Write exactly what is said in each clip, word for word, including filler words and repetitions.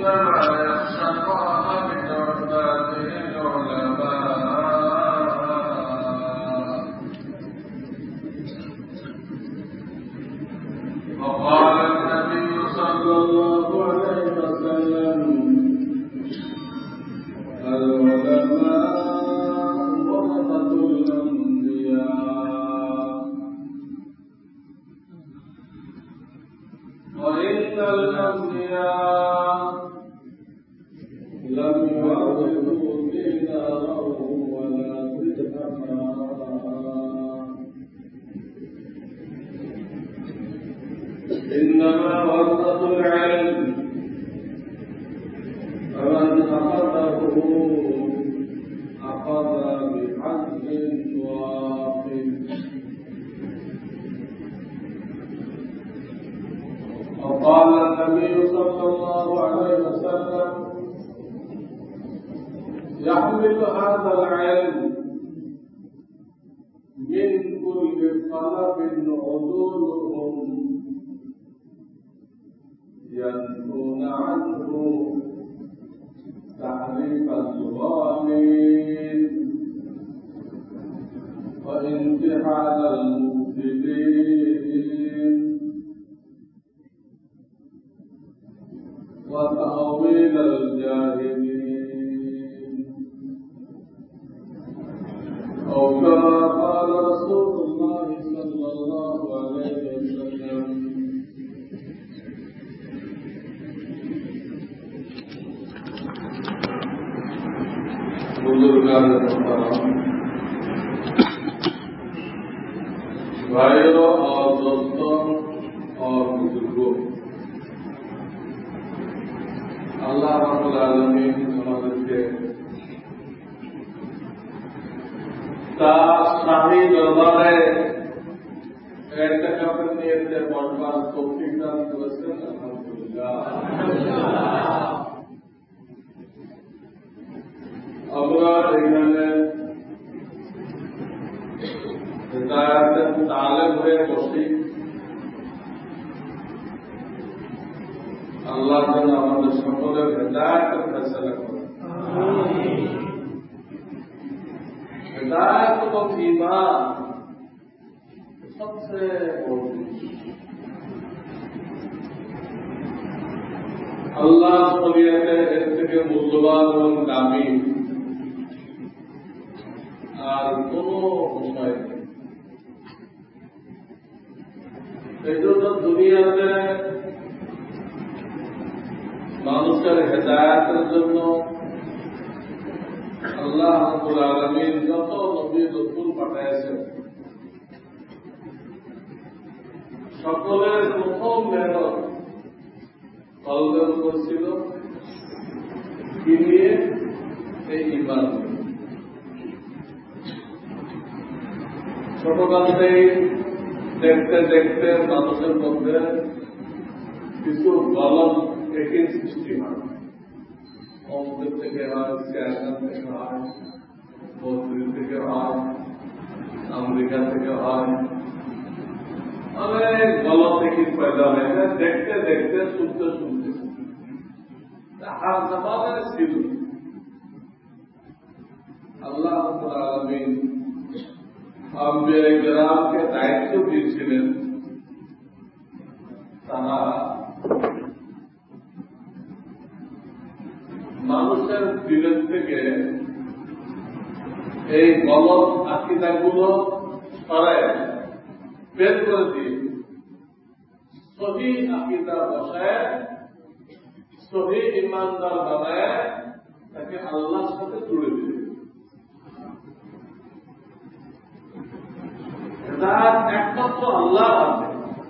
भाइयों और दोस्तों और बुजुर्गों, अल्लाह रब्बुल आलमीन আমাদেরকে তার শাহী দরবারে ইতিকাফের নিয়তে বসবার তৌফিক দান করেছেন। আলহামদুলিল্লাহ। আমরা এখানে হিদায়াতের তালেব হয়ে বসি। আল্লাহ যেন আমাদের সকলের হিদায়াতের ফয়সালা করেন। हिदायत এবং ঈমান সবচেয়ে বড় জিনিস। আল্লাহ শরীয়তে এর থেকে মূল্যবান এবং দামি আর কোন বিষয় নেই। এই জন্য দুনিয়াতে মানুষের হেদায়াতের জন্য আল্লাহ রাব্বুল আলামিন যত নবী রাসূল পাঠাইছেন, সকলের প্রথম মেহনত কলবের উপর ছিল। কি নিয়ে? এই ঈমান। ছোটকাল থেকেই দেখতে দেখতে মানুষের মধ্যে কিছু গলত একই সৃষ্টি হয়। অমুকের থেকে হয়, চেয়ারম্যান থেকে হয়, মন্ত্রী থেকে হয়, আমেরিকা থেকে হয়, অনেক গলত থেকে পয়দা হয়ে যায়। দেখতে দেখতে শুনতে শুনতে আর জামানায় ছিল। আল্লাহ রাব্বুল আলামিন আম্বিয়া কিরামকে দায়িত্ব দিয়েছিলেন, তারা মানুষের দিলের থেকে এই গলত আকীদাগুলো সরায় বের করে দিয়ে সহিহ আকীদা বসায়, সহিহ ঈমানদার বানায়, তাকে আল্লাহর সাথে জুড়ে দিবে। হেদায়েত একমাত্র আল্লাহর হাতে।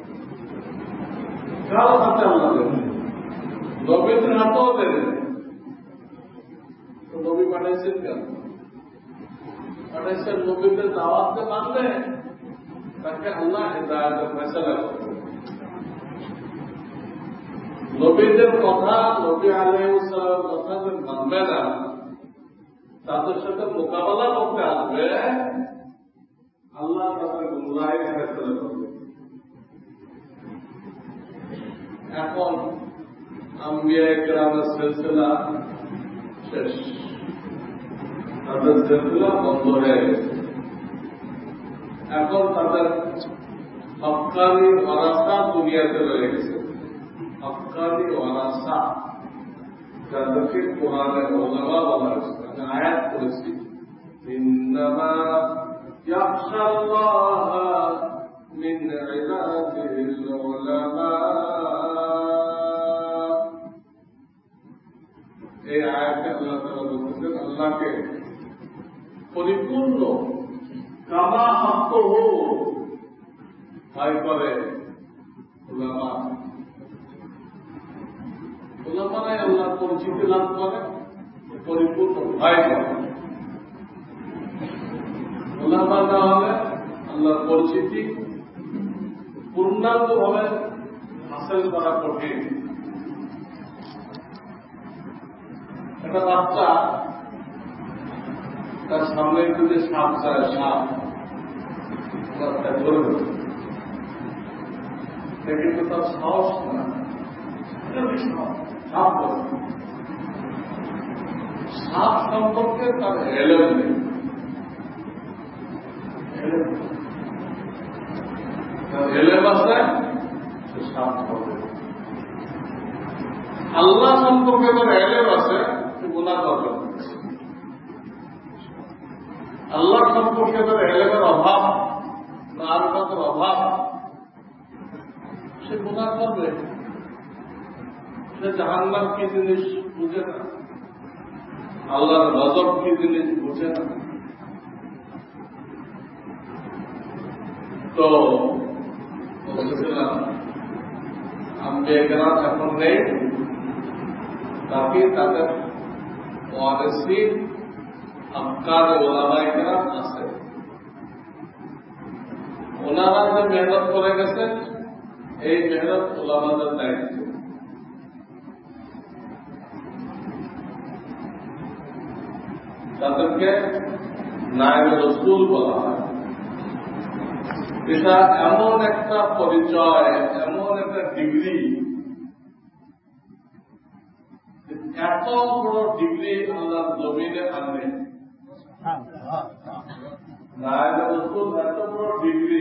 কারো হাতে আল্লাহ দেন, নবীদের হাতেও দেন। নবী পাঠাইছেন কেন? পাঠাইছেন নবীদের দাওয়াতকে মানবে, তাকে আল্লাহ হিদায়াতের ফয়সালা করবে। নবীদের কথা, নবী আলাইহিস সালামের কথা যে মানবে না, তাদের সাথে মোকাবেলা করতে আসবে, আল্লাহ তাদের গুমরাহির ফয়সালা করবে। এখন আম্বিয়া কেরামের সিলসিলা শেষ, তাদের সিলসিলা বন্ধ হয়ে গেছে। এখন তাদের হক্কানি ওয়ারাসা দুনিয়াতে রয়ে গেছে। হক্কানি ওয়ারাসা যাদেরকে কোরআনে ওলামা বলা হয়েছে, আমি আয়াত করেছি, ইন্নামা ইয়াখশাল্লাহ মিন ইবাদিহিল উলামা। এই আয়াতে আল্লাহ তাআলা বলতেছেন আল্লাহকে পরিপূর্ণ কামা হাক্কুহু ভয় করে উলামা। উলামারাই আল্লাহ পরিচিতি লাভ করে, পরিপূর্ণ ভয় করে। উলামা না হলে আল্লাহর পরিচিতি পূর্ণাঙ্গ ভাবে হাসিল করা কঠিন। একটা বাচ্চা তার সামনে যদি সাপ চায়, সাপ ধরে দেবে, কিন্তু তার সাহস না, সাপ বলে। সাপ সম্পর্কে তার এলেম নেই, তার এলেম আছে, সে সাপ বলে। আল্লাহ সম্পর্কে তার এলেম আছে, সে গুনাহ করবে। আল্লাহ সম্পর্কে তার এলেমের অভাব, মারফতের অভাব, সে গুনাহ করবে। সে জাহান্নাম কি জিনিস বুঝে না, আল্লাহর গজব কি জিনিস বুঝে না। তো বলতেছিলাম আম্বিয়া কেরাম এখন নেই, তাকে তাদের ওয়ারিসিন আফকার ওলামায়ে কেরাম আছে। ওনারা যে মেহনত করে গেছে, এই মেহনত ওলামাদের দায়িত্ব। তাদেরকে নায়েব রাসূল বলা হয়। এটা এমন একটা পরিচয়, এমন একটা ডিগ্রি, এত বড় ডিগ্রি আল্লাহর জমিনে আনবে। নায়েব রাসূল এত বড় ডিগ্রি,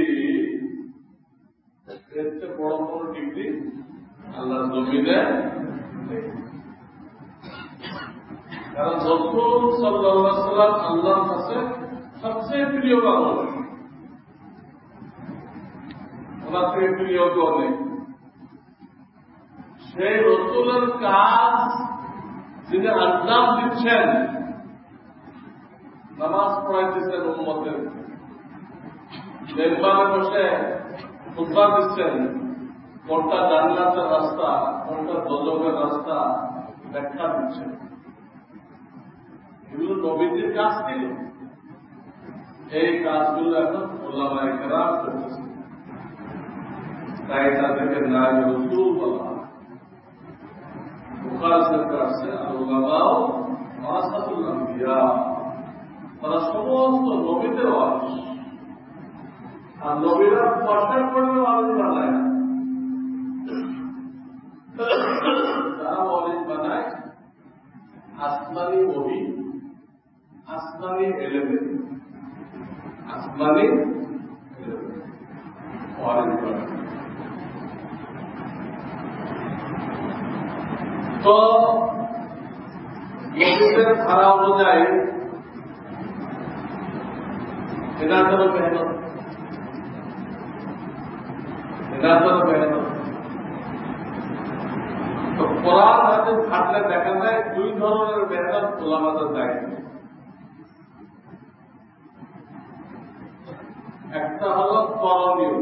এর চেয়ে বড় বড় ডিগ্রি আল্লাহর জমিনে নেই। কারণ রাসূল সাল্লাল্লাহু আলাইহি ওয়াসাল্লাম আল্লাহর কাছে সবচেয়ে প্রিয় মানুষ, ওনার থেকে প্রিয় কেউ নেই। সেই রাসূলের কাজ যিনি আঞ্জাম দিচ্ছেন, নামাজ পড়াইতেছেন উম্মতের, মেম্বারে বসে খুতবা দিচ্ছেন, কোনটা জান্নাতের রাস্তা, কোনটা দোজখের রাস্তা ব্যাখ্যা দিচ্ছেন, এগুলো নবীজির কাজ ছিল। এই কাজগুলো এখন উলামায়ে কেরাম করতেছে, তাই তাদেরকে নায়েব রাসূল বলা হয়। বুখারী শরীফে আছে আল উলামাউ ওয়ারাসাতুল আম্বিয়া, তারা সমস্ত নবীদের ওয়ারিস। আর নবীরা পয়সা করলে ওয়ারিস বানায় না, তারা ওয়ারিস বানায় আসমানি ওহী, আসমানি এলেমে, আসমানি ওয়ারিস বানায়। তো নবীদের ধারা অনুযায়ী এনাদেরও মেহনত, এনাদেরও মেহনত। তো কোরআন হাদিস ঘাটলে দেখা যায় দুই ধরনের মেহনত উলামাদের দায়িত্ব। একটা হল করণীয়,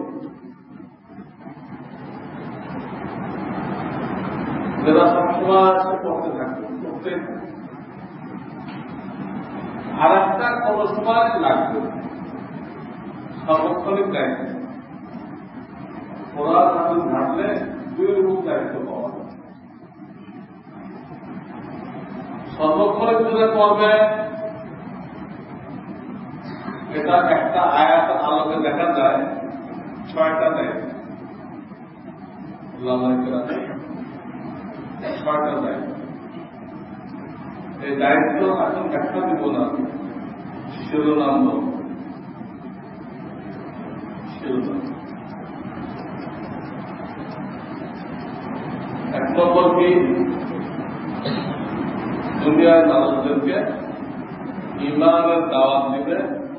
যারা সবসময় পড়তে থাকবে, পড়তে থাকবে। আর একটা কোন সময় লাগবে, সার্বক্ষণিক দায়িত্ব। কোরআন হাদিস ঘাটলে দুই রকম দায়িত্ব পাওয়া যায়। সর্বক্ষণিক যদি পড়বে, এটা একটা আয়াত আলোকে দেখা যায় ছয়টা দায়িত্ব। ছয়টা দায়িত্ব। এই দায়িত্ব এখন একটা দিব না, শিরোনাম বলব। শিরোনাম এক নম্বর কি, দুনিয়ার মানুষদেরকে ইমানের দাওয়াত দিবে,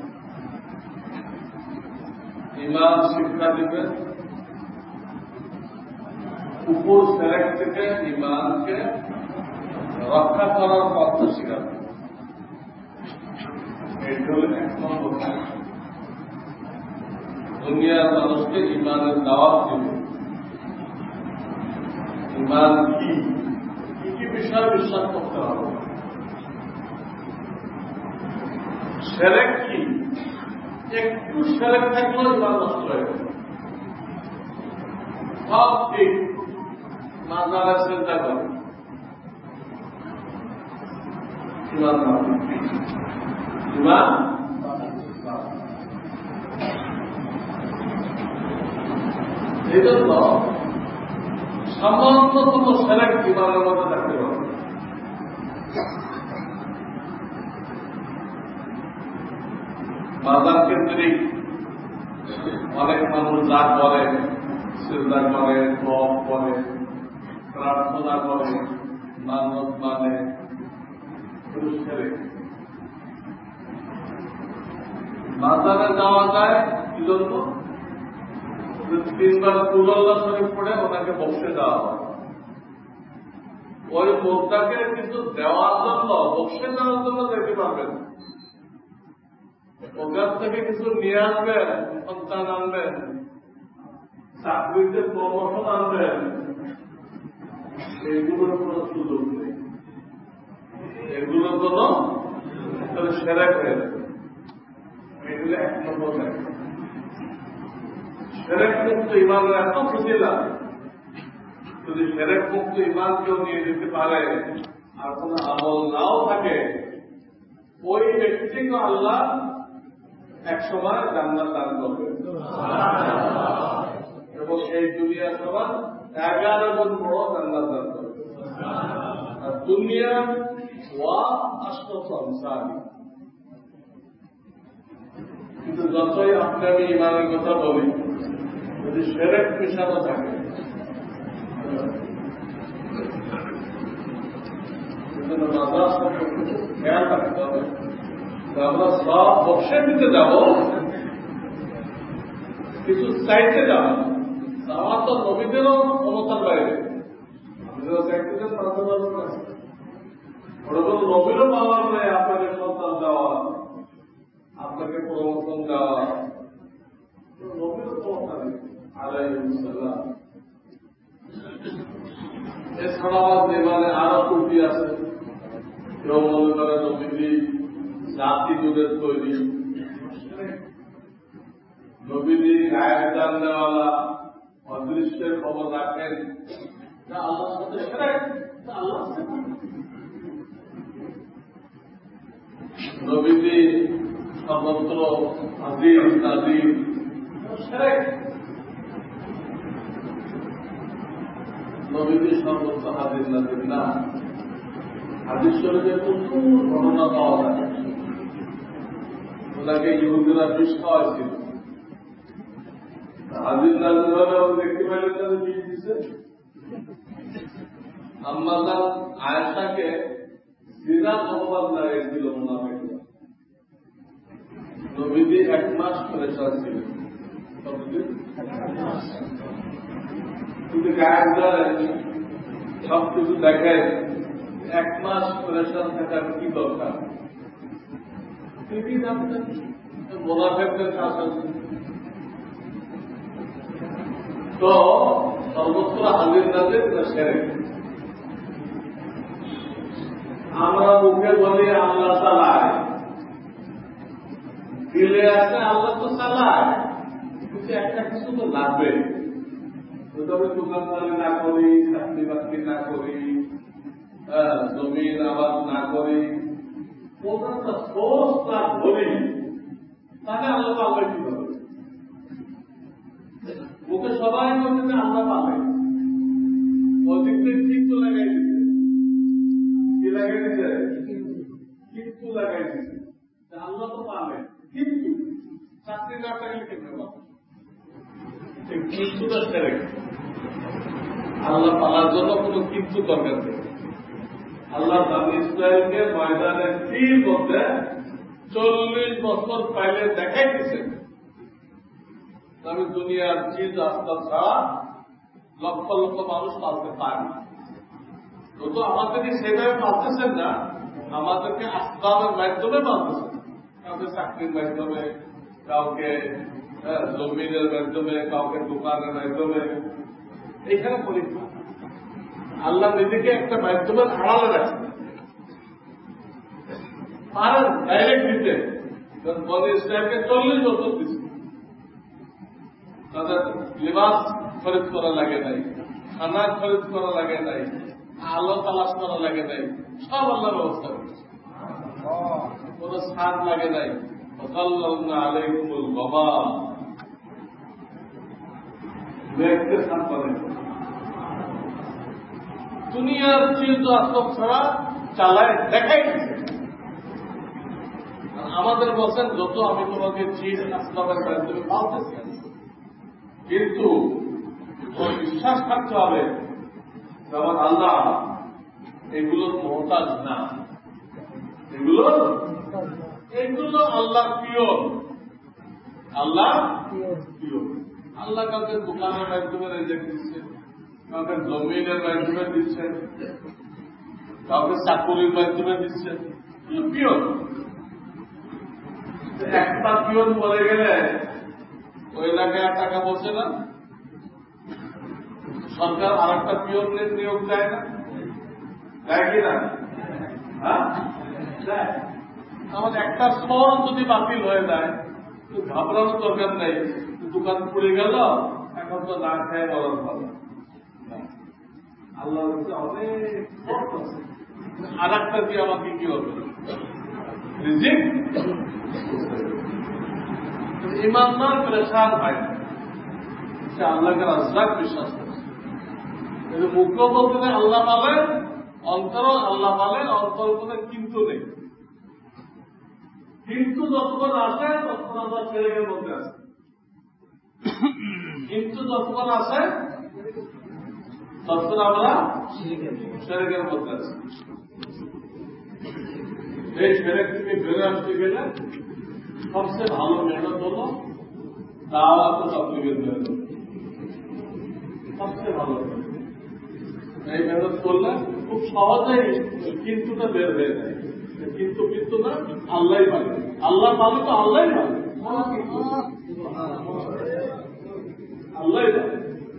ইমান শিক্ষা দিবে, উপর সেরেক থেকে ইমানকে রক্ষা করার পথ শিখাবে। এইটা হল এক নম্বর। দুনিয়ার মানুষকে ইমানের দাওয়াত দিবে। ইমান কি, কি কি বিষয় বিশ্বাস করতে হবে, সেরেক কি, একটু সেরেক থাকলেও ইমান নষ্ট হয়ে যাবে। সব ঠিক, মাজারে চিন্তা করে ইমান ইমান এই জন্য সামান্যতম সেরেক ইমানের মধ্যে থাকতে হবে। মাজার কেন্দ্রিক অনেক মানুষ যা করে, চিন্তা করে, দোয়া করে, প্রার্থনা করে, মানত মানে, মাজারে যাওয়া যায় কি জন্য? তিনবার কুল্লাহ শরীফ পড়ে ওনাকে বসে দেওয়া হয়। ওই মুদ্রাকে কিন্তু দেওয়ার জন্য, বসে দেওয়ার জন্য যেতে পারবেন, ওখান থেকে কিছু নিয়ে আসবেন, সন্তান আনবেন, চাকরিতে প্রমোশন আনবেন, এগুলোর কোন সুযোগ নেই। এগুলোর কোন সেরেক হয়ে যাবে। এগুলো এক নম্বর দায়িত্ব। সেরেক মুক্ত ইমানের এত ফজিলা, যদি সেরেক মুক্ত ইমান কেউ নিয়ে যেতে পারে আর কোন আমল নাও থাকে, ওই ব্যক্তিকে আল্লাহ এক সময় জান্নাত দান করবে এবং এই দুনিয়ার সমান এগারো গুণ বড় জান্নাত দান করবে। আর দুনিয়া ওয়া আশরাফ আমসালি। কিন্তু যতই আপনি আমি ইমানের কথা বলি, যদি সেরেক মিশানো থাকে, খেয়াল রাখতে হবে। আমরা সব বক্সে দিতে যাব, কিছু চাইতে যাব, চাওয়া তো নবীদেরও ক্ষমতার বাইরে। নবীদেরও চাইতেছেন মাঝে কাছে, ওরকম নবীরও পাওয়ার নেই আপনাকে সন্তান দেওয়া, আপনাকে প্রমোশন দেওয়া, নবীরও ক্ষমতা নেই আলাইহিসসালাম। এছাড়াও দেবালে আরো ত্রুটি আছে। কেউ মনে করে নবীজি জাতি দুধের তৈরি, নবীজি গায়ের জান দেওয়ালা, অদৃশ্যের খবর রাখেন, আল্লাহর সাথে সেরেক, আল্লাহ নবীজি সর্বত্র হাজির নাজির, সেরেক। নবীজি সর্বত্র হাজির নাজির না। হাদিস শরীফে প্রচুর ঘটনা পাওয়া যায়। ওনাকে ইহুদিরা বিষ খাওয়াইছিল, হাজির নাজির হলে দেখতে পাইলে তাদের বিষ দিচ্ছে। আম্মা আয়েশাকে জিনার অপবাদ লাগাইছিল মুনাফিকরা। নবীজি এক মাস পরেশান ছিলেন। কিন্তু গায়ের দ্বারা সবকিছু দেখায়, এক মাস পরেশান থাকার কি দরকার? ঠিকই জানতেন মুনাফিকদের শাসন। তো সর্বত্র হাজির নাজির না সেরেক। আমরা মুখে বলি আল্লাহ চালায়, দিলে আছে আল্লাহ তো চালায়, কিন্তু একটা কিছু তো লাগবে। তবে দোকানদারি না করি, চাকরি বাকরি না করি, জমিন আবাদ না করি, কোন একটা সোর্স না ধরি, তাহলে আল্লাহ পাবে কিভাবে? মুখে সবাই বলছে যে আল্লাহ পাবে, ওদিক থেকে কিন্তু লাগাই দিচ্ছে, কি লাগাই দিচ্ছে, কিন্তু লাগাই দিচ্ছে। আল্লাহ তো পাবে, কিন্তু চাকরি না থাকলে কেন কিছুটা ছেড়ে আল্লাহ পালার জন্য কোন কিন্তু দরকার নেই। আল্লাহ বানী ইসরায়েলকে ময়দানের তীর মধ্যে চল্লিশ বছর পাইলে দেখাই দিচ্ছেন আমি দুনিয়ার চিজ আস্তা ছাড়া লক্ষ লক্ষ মানুষ পালতে পারি। তো আমাদেরকে সেভাবে পালতেছেন না, আমাদেরকে আসবাবের মাধ্যমে পালতেছেন, কাউকে চাকরির মাধ্যমে, কাউকে জমিনের মাধ্যমে, কাউকে দোকানের মাধ্যমে। এখানে পরীক্ষা আল্লাহ নিজেকে একটা মাধ্যমের আড়ালে রাখছেন, পারেন ডাইরেক্ট দিতে। বলে ইসলামকে চল্লিশ বছর দিচ্ছে, তাদের লিবাস খরিদ করা লাগে নাই, খানা খরিদ করা লাগে নাই, আলো তালাশ করা লাগে নাই, সব আল্লাহ ব্যবস্থা করেছে, কোন সার লাগে নাই। আলাইকুমুল বাবা মেঘকে সার করেন, দুনিয়ার চিজ আসব ছাড়া চালায় দেখাই। আমাদের বলছেন যত আমি তোমাকে চিজ আসবাবের মাধ্যমে পালতেছি, কিন্তু বিশ্বাস থাকতে হবে যেমন আল্লাহ এগুলোর মহতাজ না, এগুলো এগুলো আল্লাহ পিওর, আল্লাহ পিওর। আল্লাহ কাউকে দোকানের মাধ্যমে রেজেক দিচ্ছেন, কাউকে জমিনের মাধ্যমে দিচ্ছেন, কাউকে চাকরির মাধ্যমে দিচ্ছেন, পিওর। একটা পিওর মরে গেলে ওই এলাকায় টাকা বসে না, সরকার আর একটা পিওর নিয়োগ দেয় না, দেয় কিনা? হ্যাঁ, আমাদের একটা শহর যদি বাতিল হয়ে যায় তো ঘাবড়ানোর দরকার নেই, দোকান পড়ে গেল, এখন তো না খায় বলার ভালো। আল্লাহ অনেক আর একটা দিয়ে আমাকে কি হবে রিজিক। ইমানদার প্রেসার হয় না, সে আল্লাহকে রাজ্জাক বিশ্বাস করছে। কিন্তু মুখ্য বলতে আল্লাহ পালে, অন্তর আল্লাহ পালে, অন্তর কোনো কিন্তু নেই। কিন্তু যতক্ষণ আসে ততক্ষণ আমরা ছেলেকের মধ্যে আছে, কিন্তু যতক্ষণ আসে ততক্ষণ আমরা ছেলেকের মধ্যে আছি। এই ছেলে থেকে বেড়ে আসতে গেলে সবচেয়ে ভালো মেহনত হল দাওয়াত ও তাবলীগের মেহনত, সবচেয়ে ভালো। এই মেহনত করলে খুব সহজেই কিন্তুটা বের হয়ে যায়। কিন্তু কিন্তু না, আল্লাহ পাবে, আল্লাহ পাবে তো আল্লাহ পাবে, আল্লাহ পাবে।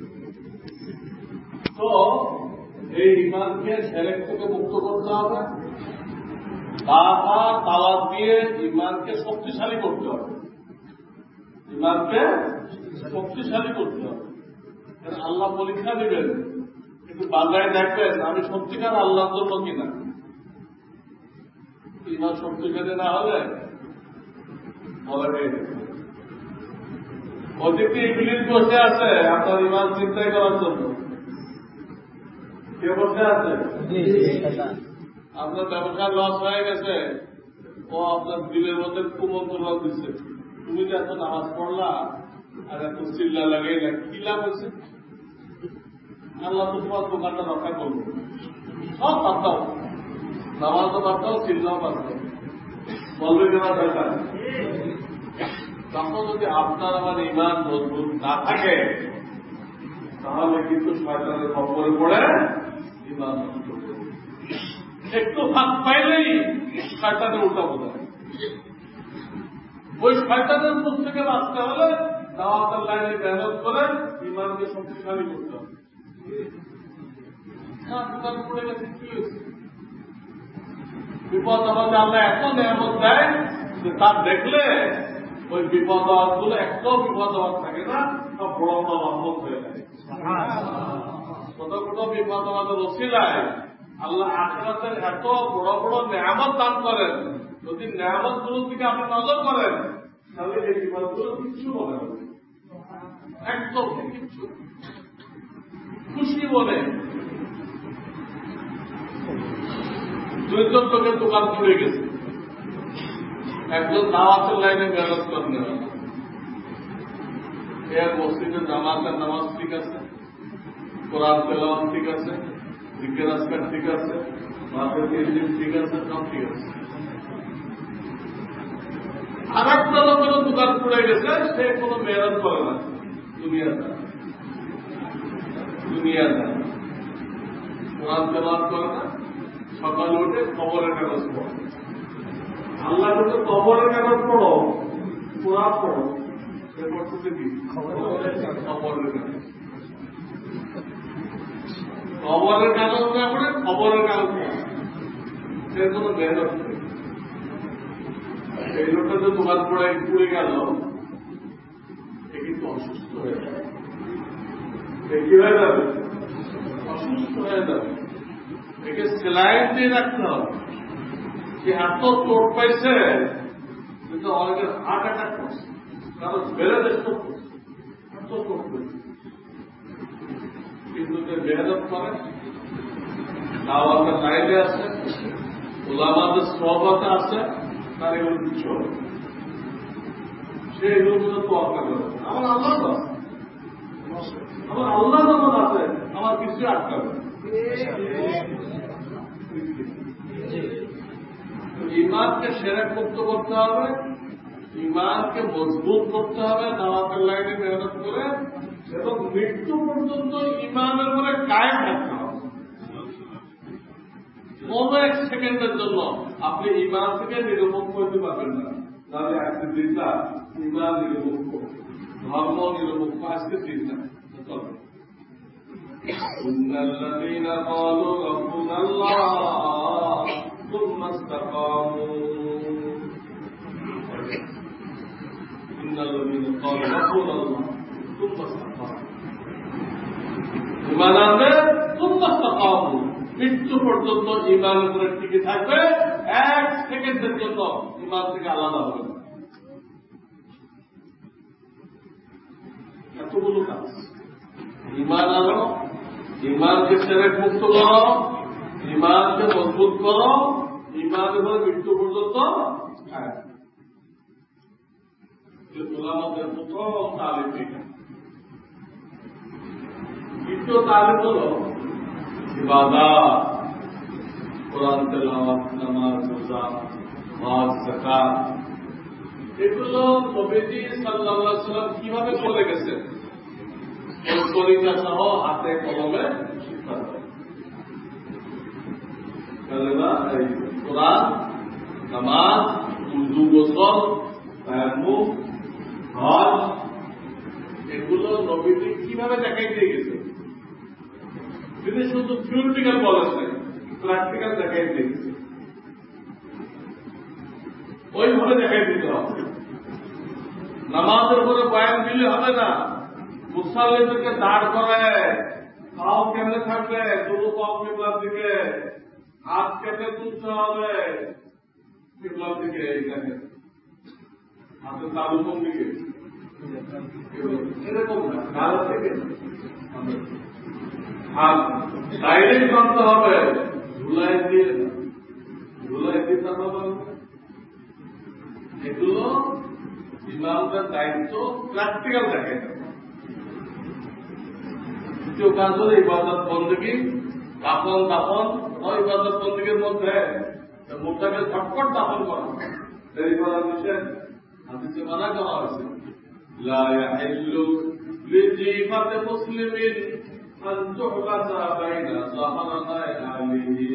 তো এই ইমানকে সেরেক থেকে মুক্ত করতে হবে, দাওয়াত দাওয়াত দিয়ে ইমানকে শক্তিশালী করতে হবে, ইমানকে শক্তিশালী করতে হবে। আল্লাহ পরীক্ষা দিবেন, কিন্তু বাজারে দেখবেন আমি সত্যিকার আল্লাহর জন্য কিনা। ইমান শক্তিশালী না হলে বলা যায় ওদিকে ইবলিস বসে আছে আপনার ইমান চিন্তাই করার জন্য। কে বসে আছে? আপনার ব্যবসা লস হয়ে গেছে, ও আপনার দিলের মধ্যে কুমন্ত্রণা দিচ্ছে, তুমি যে এত নামাজ পড়লা আর এত চিল্লা লাগাই না, কি লাভ হয়েছে? আল্লাহ তো তোমার দোকানটা রক্ষা করবো, সব বাদ দাও, নামাজও বাদ দাও, চিল্লাও বাদ দাও, বলবে কেনা দরকার। তখন যদি আপনার আমার ইমান মজবুত না থাকে তাহলে কিন্তু শয়তানের খবরে পড়ে ইমান একটু ফাঁক পাইলেই শয়তানের উল্টা বোঝায়। ওই শয়তানের মুখ থেকে বাঁচতে হলে দাওয়াতের লাইনে মেহনত করে ইমানকে শক্তিশালী করতে হবে। পড়ে গেছে কি হয়েছে? বিপদ আমাদের আল্লাহ এত নিয়ামত দেয় যে তার দেখলে ওই বিপদ গুলো একটাও বিপদ থাকে না, সব বড় বড় রহমত হয়ে যায়। ছোট ছোট বিপদ আমাদের ওসিলায় আল্লাহ আখিরাতের এত বড় বড় নিয়ামত দান করেন। যদি নিয়ামত গুলোর দিকে আপনি নজর করেন তাহলে এই বিপদ গুলো কিচ্ছু মনে হবে, একদম কিচ্ছু। খুশি মনে দুইজন লোকের দোকান খুলে গেছে, একজন দাওয়াতের লাইনে মেহনত করেন, এর মসজিদে জামাতের নামাজ ঠিক আছে, কোরআন তেলাওয়াত ঠিক আছে, জিকির আজকার ঠিক আছে, মাসের তিন দিন ঠিক আছে, সব ঠিক আছে। আর একটা লোকেরও দোকান খুলে গেছে, সে কোনো মেহনত করে না, দুনিয়া যায় দুনিয়া যায় কোরআন তেলাওয়াত করে না, সকালে উঠে খবরের কাগজ পড়ো, আল্লাহ কিন্তু খবরের কাগজ পড়ো, কোরআন পড়ো, সে করতেছে কি খবরের কাগজ, খবরের কাগজ না পড়ে খবরের কাগজ পড়ে, সে কোনো মেহনত নেই। এই লোকটা যে দোকান পড়ে পুড়ে গেল, এ কিন্তু অসুস্থ হয়ে যাবে, কি হয়ে যাবে? অসুস্থ হয়ে যাবে। একে সেলাইন দিয়ে রাখতে হবে। সে এত চোট পাইছে কিন্তু অনেকের হার্ট অ্যাটাক করছে, কারণ বেড়ে স্ট্রোক করছে, এত চোট পেয়েছে। কিন্তু যে মেহনত করে, দাওয়াতের লাইনে আছে, ওলামাদের সহবতে আছে, তার এগুলো কিছু হবে, সে এগুলো কিন্তু তোয়াক্কা করে। আমার আল্লাহ আছে, আমার আল্লাহ যখন আছে, আমার কিছু আটকাবে। ইমানকে সেরেক মুক্ত করতে হবে, ইমানকে মজবুত করতে হবে দাওয়াতের লাইনে মেহনত করে, এবং মৃত্যু পর্যন্ত ইমানের উপরে কায়েম থাকতে হবে। কোন এক সেকেন্ডের জন্য আপনি ইমান থেকে নিরপেক্ষ হতে পারবেন না, তাহলে আজকে চিন্তা ইমান নিরপেক্ষ, ধর্ম নিরপেক্ষ, আজকে চিন্তা চলবে। الذين قالوا ربنا الله ثم استقاموا إن الذين قالوا ربنا الله ثم استقاموا ঈমান আনবে ثم استقاموا, মৃত্যু পর্যন্ত ঈমানের উপরে টিকে থাকবে, এক সেকেন্ডের জন্য ঈমান থেকে আলাদা হবে না। এতগুলো কাজ ঈমান আনো, ঈমানকে শিরক মুক্ত করো, ঈমানকে মজবুত করো, ঈমানের উপরে মৃত্যু পর্যন্ত আমাদের প্রথম তালিম এটা। দ্বিতীয় তালিম হল ইবাদত, কোরআন তেলাওয়াত, নামাজ, রোজা, হজ, যাকাত। এগুলো নবীজি সাল্লাল্লাহু আলাইহি ওয়াসাল্লাম কিভাবে করে গেছেন, তরিকা সহ হাতে কলমে শিক্ষা দেয়। কোরআন, নামাজ, উযু, গোসল, তায়াম্মুম, হজ, এগুলো নবীজি কিভাবে দেখাই দিয়ে গেছে। তিনি শুধু থিওরিটিক্যাল বলেন নাই, প্র্যাকটিক্যাল দেখাই দিয়ে গেছে। ওইভাবে দেখাই দিতে হবে। নামাজের উপরে বয়ান দিলে হবে না, মুসাল্লিদেরকে দাঁড় করায়, পাও কেমনে থাকবে, দুটো পাও কিবলার দিকে, হাত কেমনে তুলতে হবে কিবলার দিকে, এইখানে হাতের তালু কোন দিকে, এরকম না, গালের দিকে হাত ডাইরেক্ট করতে হবে, ধুলাই দিয়ে ধুলাই দিতে হবে। এগুলো ইমামদের দায়িত্ব, প্র্যাকটিক্যাল দেখে। দ্বিতীয় কাজ হল ইবাদত বন্দেগী, দাফন দাফন ইবাদত বন্দেগীর মধ্যে মুখটাকে ঝটপট দাফন করা, দেরি করার নিষেধ, হাদিসে মানা করা হয়েছে। লা ইয়াহিল্লু লিজিফাতি মুসলিমিন আন তুহবাসা বাইনা যাহরানাই আলিহি,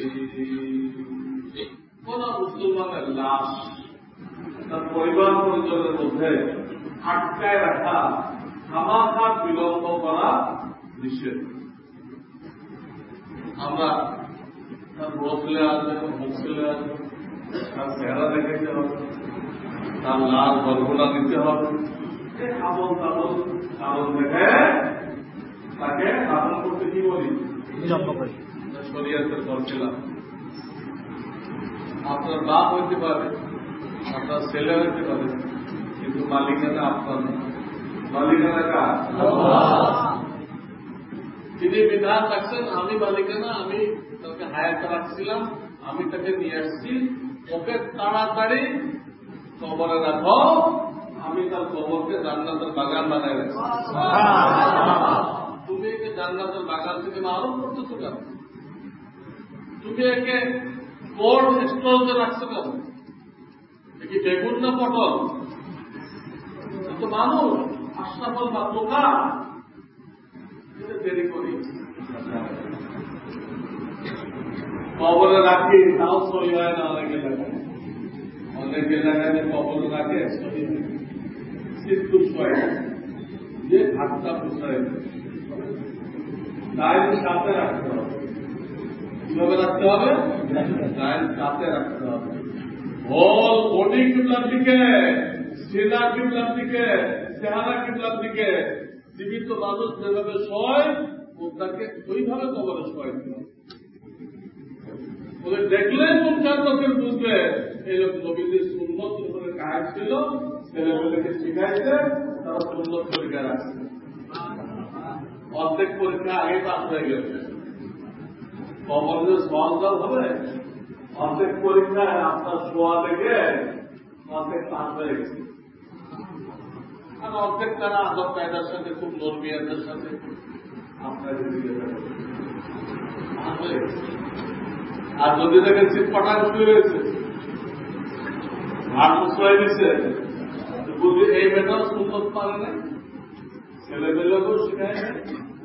কোন মুসলমানের লাশ তার পরিবার পরিজনের মধ্যে আটকায় রাখা, খামাখা বিলম্ব করা নিষেধ। আমরা তার বসলে আসবে, মুখলে আসবে, তার চেহারা দেখাইতে হবে, তার লাল বর্ণনা দিতে হবে, আবল তাবল কারণ দেখে তাকে দাফন করতে কি বলি, শরীয়তের করছিলাম। আপনার বাপ হইতে পারে, আপনার ছেলে হইতে পারে, কিন্তু মালিকানা আপনার না, মালিকানা কার? তিনি বিধান রাখছেন, আমি মালিকানা, আমি তাকে হায়াতে রাখছিলাম, আমি তাকে নিয়ে আসছি, ওকে তাড়াতাড়ি কবরে রাখো, আমি তার কবরকে জান্নাতের বাগান বানাই রাখছি। তুমি একে জান্নাতের বাগান থেকে আরোপ করতেছো কেন? তুমি একে কোল্ড স্টোরেজে রাখছো কেন? একে বেগুন না পটল? তো মানুষ আশরাফুল মাখলুকাত, দেরি করি কবরে রাখি, তাও সই হয় না। অনেকে লাগায় অনেকে লাগায় কবরে রাখে যে হাতটা পুষায় ডাইন কাতে রাখতে হবে। কিভাবে রাখতে হবে? ডাইন কাতে রাখতে হবে। হোল বডি কিবলার দিকে, সিনা কিবলার দিকে, চেহারা কিবলার দিকে। জীবিত মানুষ যেভাবে শয়, ওটাকে ওইভাবে কবরে শোয় দিল। ওদের দেখলে কোনখান লোকের বুঝবে এই লোক নবীদের সুন্নত উপরে কাজ ছিল, ছেলেমেয়েদেরকে শিখাইছে, তারা সুন্নত পরীক্ষা রাখছে। অর্ধেক পরীক্ষা আগে পাস হয়ে গেছে, কবরের সহজ হবে। অর্ধেক পরীক্ষায় আপনার শোয়া দেখে অর্ধেক পাস হয়ে গেছে। আর অর্ধেক তারা আদব কায়দার সাথে, খুব নর্মিয়াদের সাথে আপনাকে দিকে পাস হয়ে গেছে। আর যদি দেখেন শীত পাঠান শুরু হয়েছে, ভাত মুসলাই দিচ্ছে, বুঝি এই মেয়েটাও সুন্দর পারে না, ছেলে মেয়েকেও শিখায় না।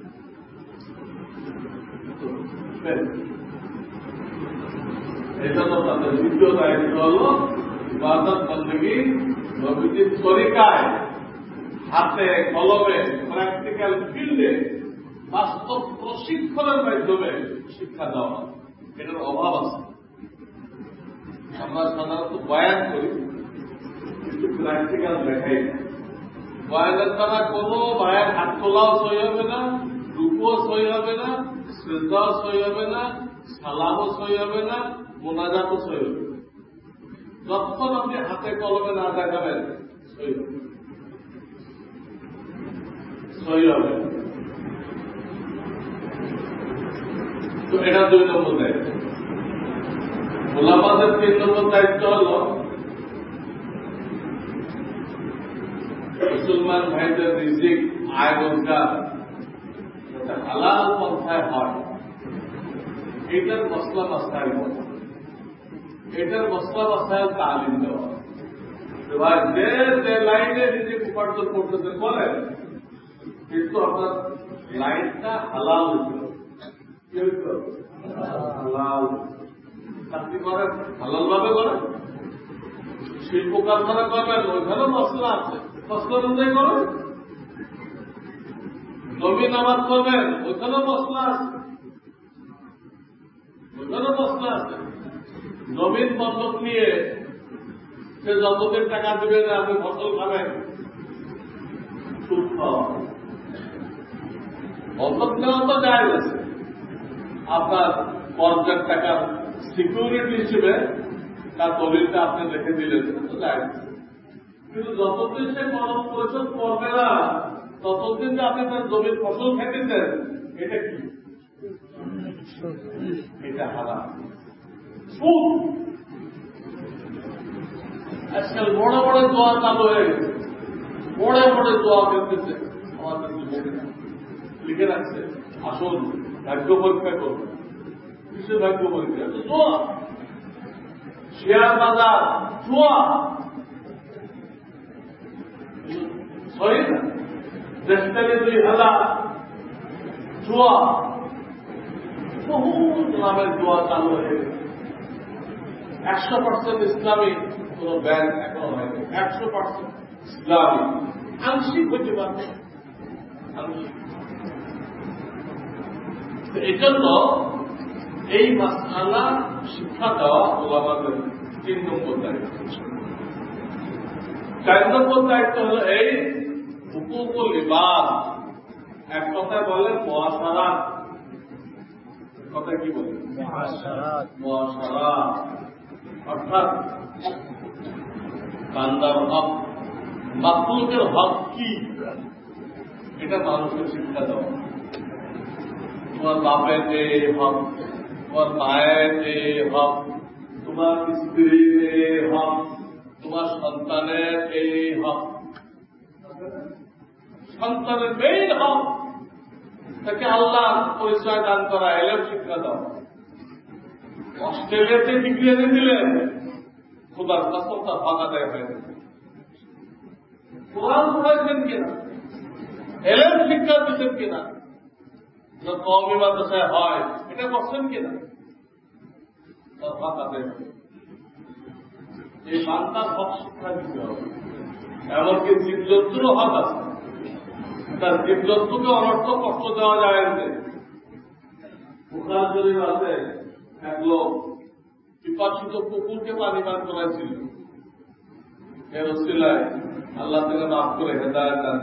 এটা তো তাদের দ্বিতীয় দায়িত্ব হল ইবাদত বন্দেগী নবীজির তরিকায়, হাতে কলমে, প্র্যাকটিক্যাল ফিল্ডে, বাস্তব প্রশিক্ষণের মাধ্যমে শিক্ষা দেওয়া। এটার অভাব আছে। আমরা সাধারণত বয়ান করি, কিন্তু প্র্যাকটিক্যাল দেখাই না। বয়ানের দ্বারা কোনো বয়ান হাত তোলাও সই হবে না, রুকুও সই হবে না, শ্রদ্ধাও সই হবে না, সালামও সই হবে না, মোনাজাতও সই হবে না। যতক্ষণ আপনি হাতে কলমে না দেখাবেন সই হবে সই হবে তো এটা দুই নম্বর দায়িত্ব। ওলামাদের তিন নম্বর দায়িত্ব হল মুসলমান ভাইদের রিজিক, আয় রোজগার যাতে হালাল পন্থায় হয়, এটার মশলা মাসাইল বলা, এটার মশলা মাসাইল তালিম দেওয়া। ভাই যে যে লাইনে রিজিক উপার্জন করতেছে করেন, কিন্তু আপনার লাইনটা হালাল হইতে হবে। কি হইতে হবে? হালাল। চাকরি করেন হালাল ভাবে করেন, শিল্প কারখানা করবেন, ওইখানেও মশলা আছে, মশলা অনুযায়ী করেন। জমিন আবাদ করবেন, ওইখানেও মশলা আছে, ওইখানেও মশলা আছে। জমিন বন্ধক নিয়ে সে যতদিন টাকা দিবেন আপনি ফসল খাবেন, সুদ খাওয়া। বন্ধক নেওয়া তো যায় আছে, আপনার কর্জের টাকার সিকিউরিটি হিসেবে তার দলিলটা আপনি রেখে দিলেন, তো যায়। কিন্তু যতদিন সে খরচ পরিশোধ করবে না, ততদিন যে আপনি তার জমির ফসল খেতেছেন, এটা কি? এটা হারাম, সুদ। আজকাল বড় বড় দোয়া চালু হয়ে গেছে, বড় বড় দোয়া করতেছে আমাদের যুবকেরা, লিখে রাখছে আসুন ভাগ্য পরীক্ষা করুন। কিসের ভাগ্য পরীক্ষা? দোয়া। শেয়ার বাজার জুয়া, সহি না? দেশটাকে দুই হাজার জুয়া, বহু নামের জুয়া চালু হয়ে গেছে। একশো পার্সেন্ট ইসলামী কোন ব্যাংক এখনো হয়নি, একশো পার্সেন্ট ইসলামী, আংশিক হতে পারবে, আংশিক। এই জন্য এই মাসআলা শিক্ষা দেওয়া ওলামাদের তিন নম্বর দায়িত্ব। চার নম্বর দায়িত্ব হল এই হুকুকুল ইবাদ। এক কথায় বলেন মুআশারাত, কথা কি বলেন? মুআশারাত, অর্থাৎ বান্দার হক, মাখলুকের হক কি, এটা মানুষের শিক্ষা দেওয়া। তোমার বাপের যে হক, তোমার মায়ের এই হক, তোমার স্ত্রীর এই হক, তোমার সন্তানের এই হক, সন্তানের মেইন হক তাকে আল্লাহ পরিচয় দান করা, এলেম শিক্ষা দাও। অস্ট্রেলিয়াতে ডিগ্রি এনে দিলেন, খোদার কসম তার হক আদায় হয়ে গেছে। কোরআন পড়াইছেন কিনা, এলেম শিক্ষা দিচ্ছেন কিনা, কওমি মাদ্রাসায় হয় এটা করছেন কিনা, তার হক আদায় হবে। এই বান্দার হক শিক্ষা দিতে হবে। এমনকি জীবজন্তুরও হক আছে, তার জীবজন্তুকে অনর্থ কষ্ট দেওয়া যায় না। বুখারী শরীফ আছে, এক লোক পিপাসিত কুকুরকে পানি পান করাইছিল, এর ওসিলায় আল্লাহ থেকে মাফ করে হেদায়েত দান।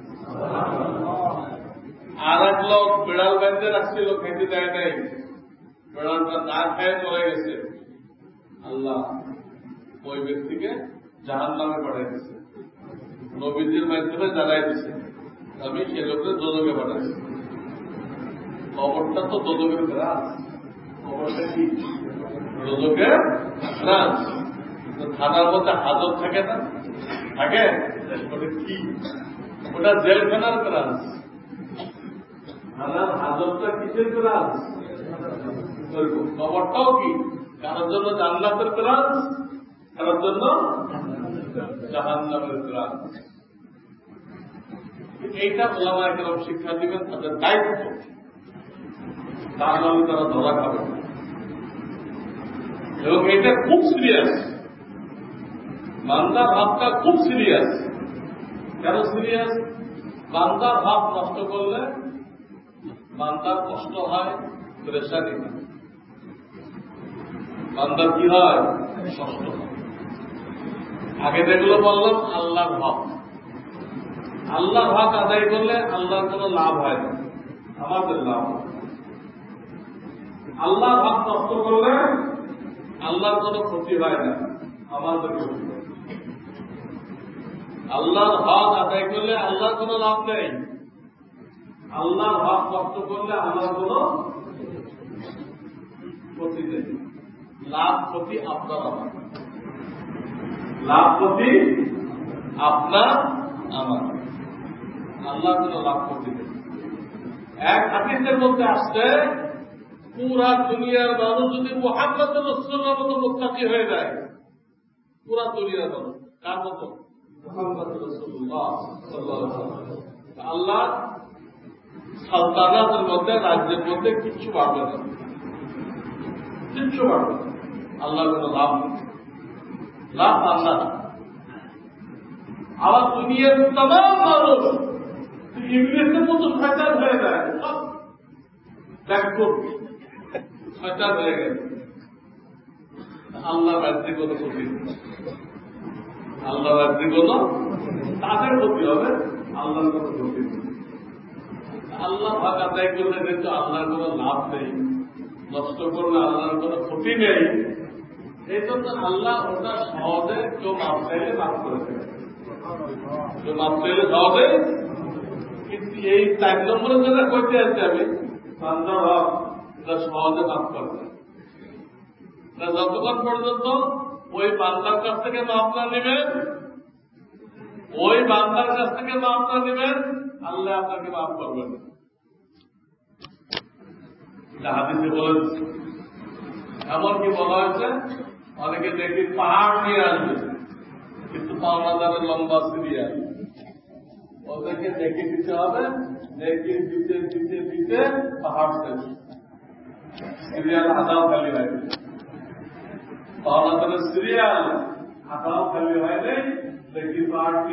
আর এক লোক বিড়াল বেঁধে রাখছিল, খেতে দেয় নাই, বিড়ালটা না খেয়ে চলে গেছে, আল্লাহ ওই ব্যক্তিকে জাহান্নামে পাঠিয়ে দিচ্ছে। নবীজির মাধ্যমে জানাই দিচ্ছে, আমি সে লোকের দোজখে পাঠাইছি। খবরটা তো দোজখের গ্রাস, খবরটা কি দোজখের গ্রাস। থানার মধ্যে হাজত থাকে না, থাকে, ওটা কি, ওটা জেলখানার গ্রাস। থানার হাজতটা কিসের গ্রাস? খবরটাও কি, কারোর জন্য জান্নাতের গ্রাস, কারোর জন্য জাহান্নামের গ্রাস। এইটা ওলামায়ে কেরাম শিক্ষা দিবেন, তাদের দায়িত্ব, তার নামে তারা ধরা খাবে। এবং এটা খুব সিরিয়াস, বান্দার ভাবটা খুব সিরিয়াস। কেন সিরিয়াস? বান্দার ভাব নষ্ট করলে বান্দার কষ্ট হয়, প্রেশারি হয়, বান্দার কি হয়, কষ্ট হয়। আগে যেগুলো বললাম আল্লাহর হক, আল্লাহর হক আদায় করলে আল্লাহর কোন লাভ হয় না, আমাদের লাভ হয়। আল্লাহর হক নষ্ট করলে আল্লাহর কোন ক্ষতি হয় না, আমাদের ক্ষতি হয়। আল্লাহর হক আদায় করলে আল্লাহর কোন লাভ নেই, আল্লাহর হক নষ্ট করলে আল্লাহর কোন ক্ষতি নেই। লাভ ক্ষতি আপনার আমার, লাভ ক্ষতি আপনার আমার, আল্লাহ কোন লাভ ক্ষতি নেই। এক হাদিসের মধ্যে আসছে, পুরা দুনিয়ার মানুষ যদি মুহাম্মদ রাসূলুল্লাহর মতো মুত্তাকি হয়ে যায়, পুরা দুনিয়ার মানুষ কার মতো? মুহাম্মদ রাসূলুল্লাহ সাল্লাল্লাহু আলাইহি ওয়াসাল্লাম। আল্লাহ সালতানাতের মধ্যে, রাজ্যের মধ্যে কিচ্ছু বাড়বে না, কিচ্ছু বাড়বে না। আল্লাহ কোন লাভ নেই, লাভ আল্লাহ। আবার দুনিয়ার তমাম মানুষ ইংলিশের মতো শয়তান হয়ে যায়, সব ব্যাকফুট শয়তান হয়ে গেছে, আল্লাহ রাজ্যে কোনো ক্ষতি নেই, আল্লাহ রাজ্যে কোনো, তাদের ক্ষতি হবে, আল্লাহর কোনো ক্ষতি নেই। আল্লাহ ভাগ আদায় করলে কিন্তু আল্লাহর কোনো লাভ নেই, নষ্ট করলে আল্লাহর কোনো ক্ষতি নেই। এই জন্য আল্লাহ ওটা সহজে কেউ মাপ চাইলে মাফ করে দেবে, কেউ মাপ চাইলে সহজে। কিন্তু এই চার নম্বরের জন্য করতে আসছে আমি বান্দার হক, এটা সহজে মাফ করবে না যতক্ষণ পর্যন্ত ওই বান্দার কাছ থেকে মাপ না নেবেন, ওই বান্দার কাছ থেকে মাপ না নেবেন, আল্লাহ আপনাকে মাফ করবেন। হাদিসে বলেছে, এমনকি বলা হয়েছে অনেকে দেখি পাহাড় নিয়ে আসবে, কিন্তু পাওনাদারের লম্বা সিরিয়াল, ওদেরকে দেখে দিতে হবে, দেখে দিতে দিতে দিতে পাহাড় শেষ, সিরিয়াল আদাও খালি হয়, পাওনাদারের সিরিয়াল আদাও খালি হয় নেই, দেখি পাহাড়টি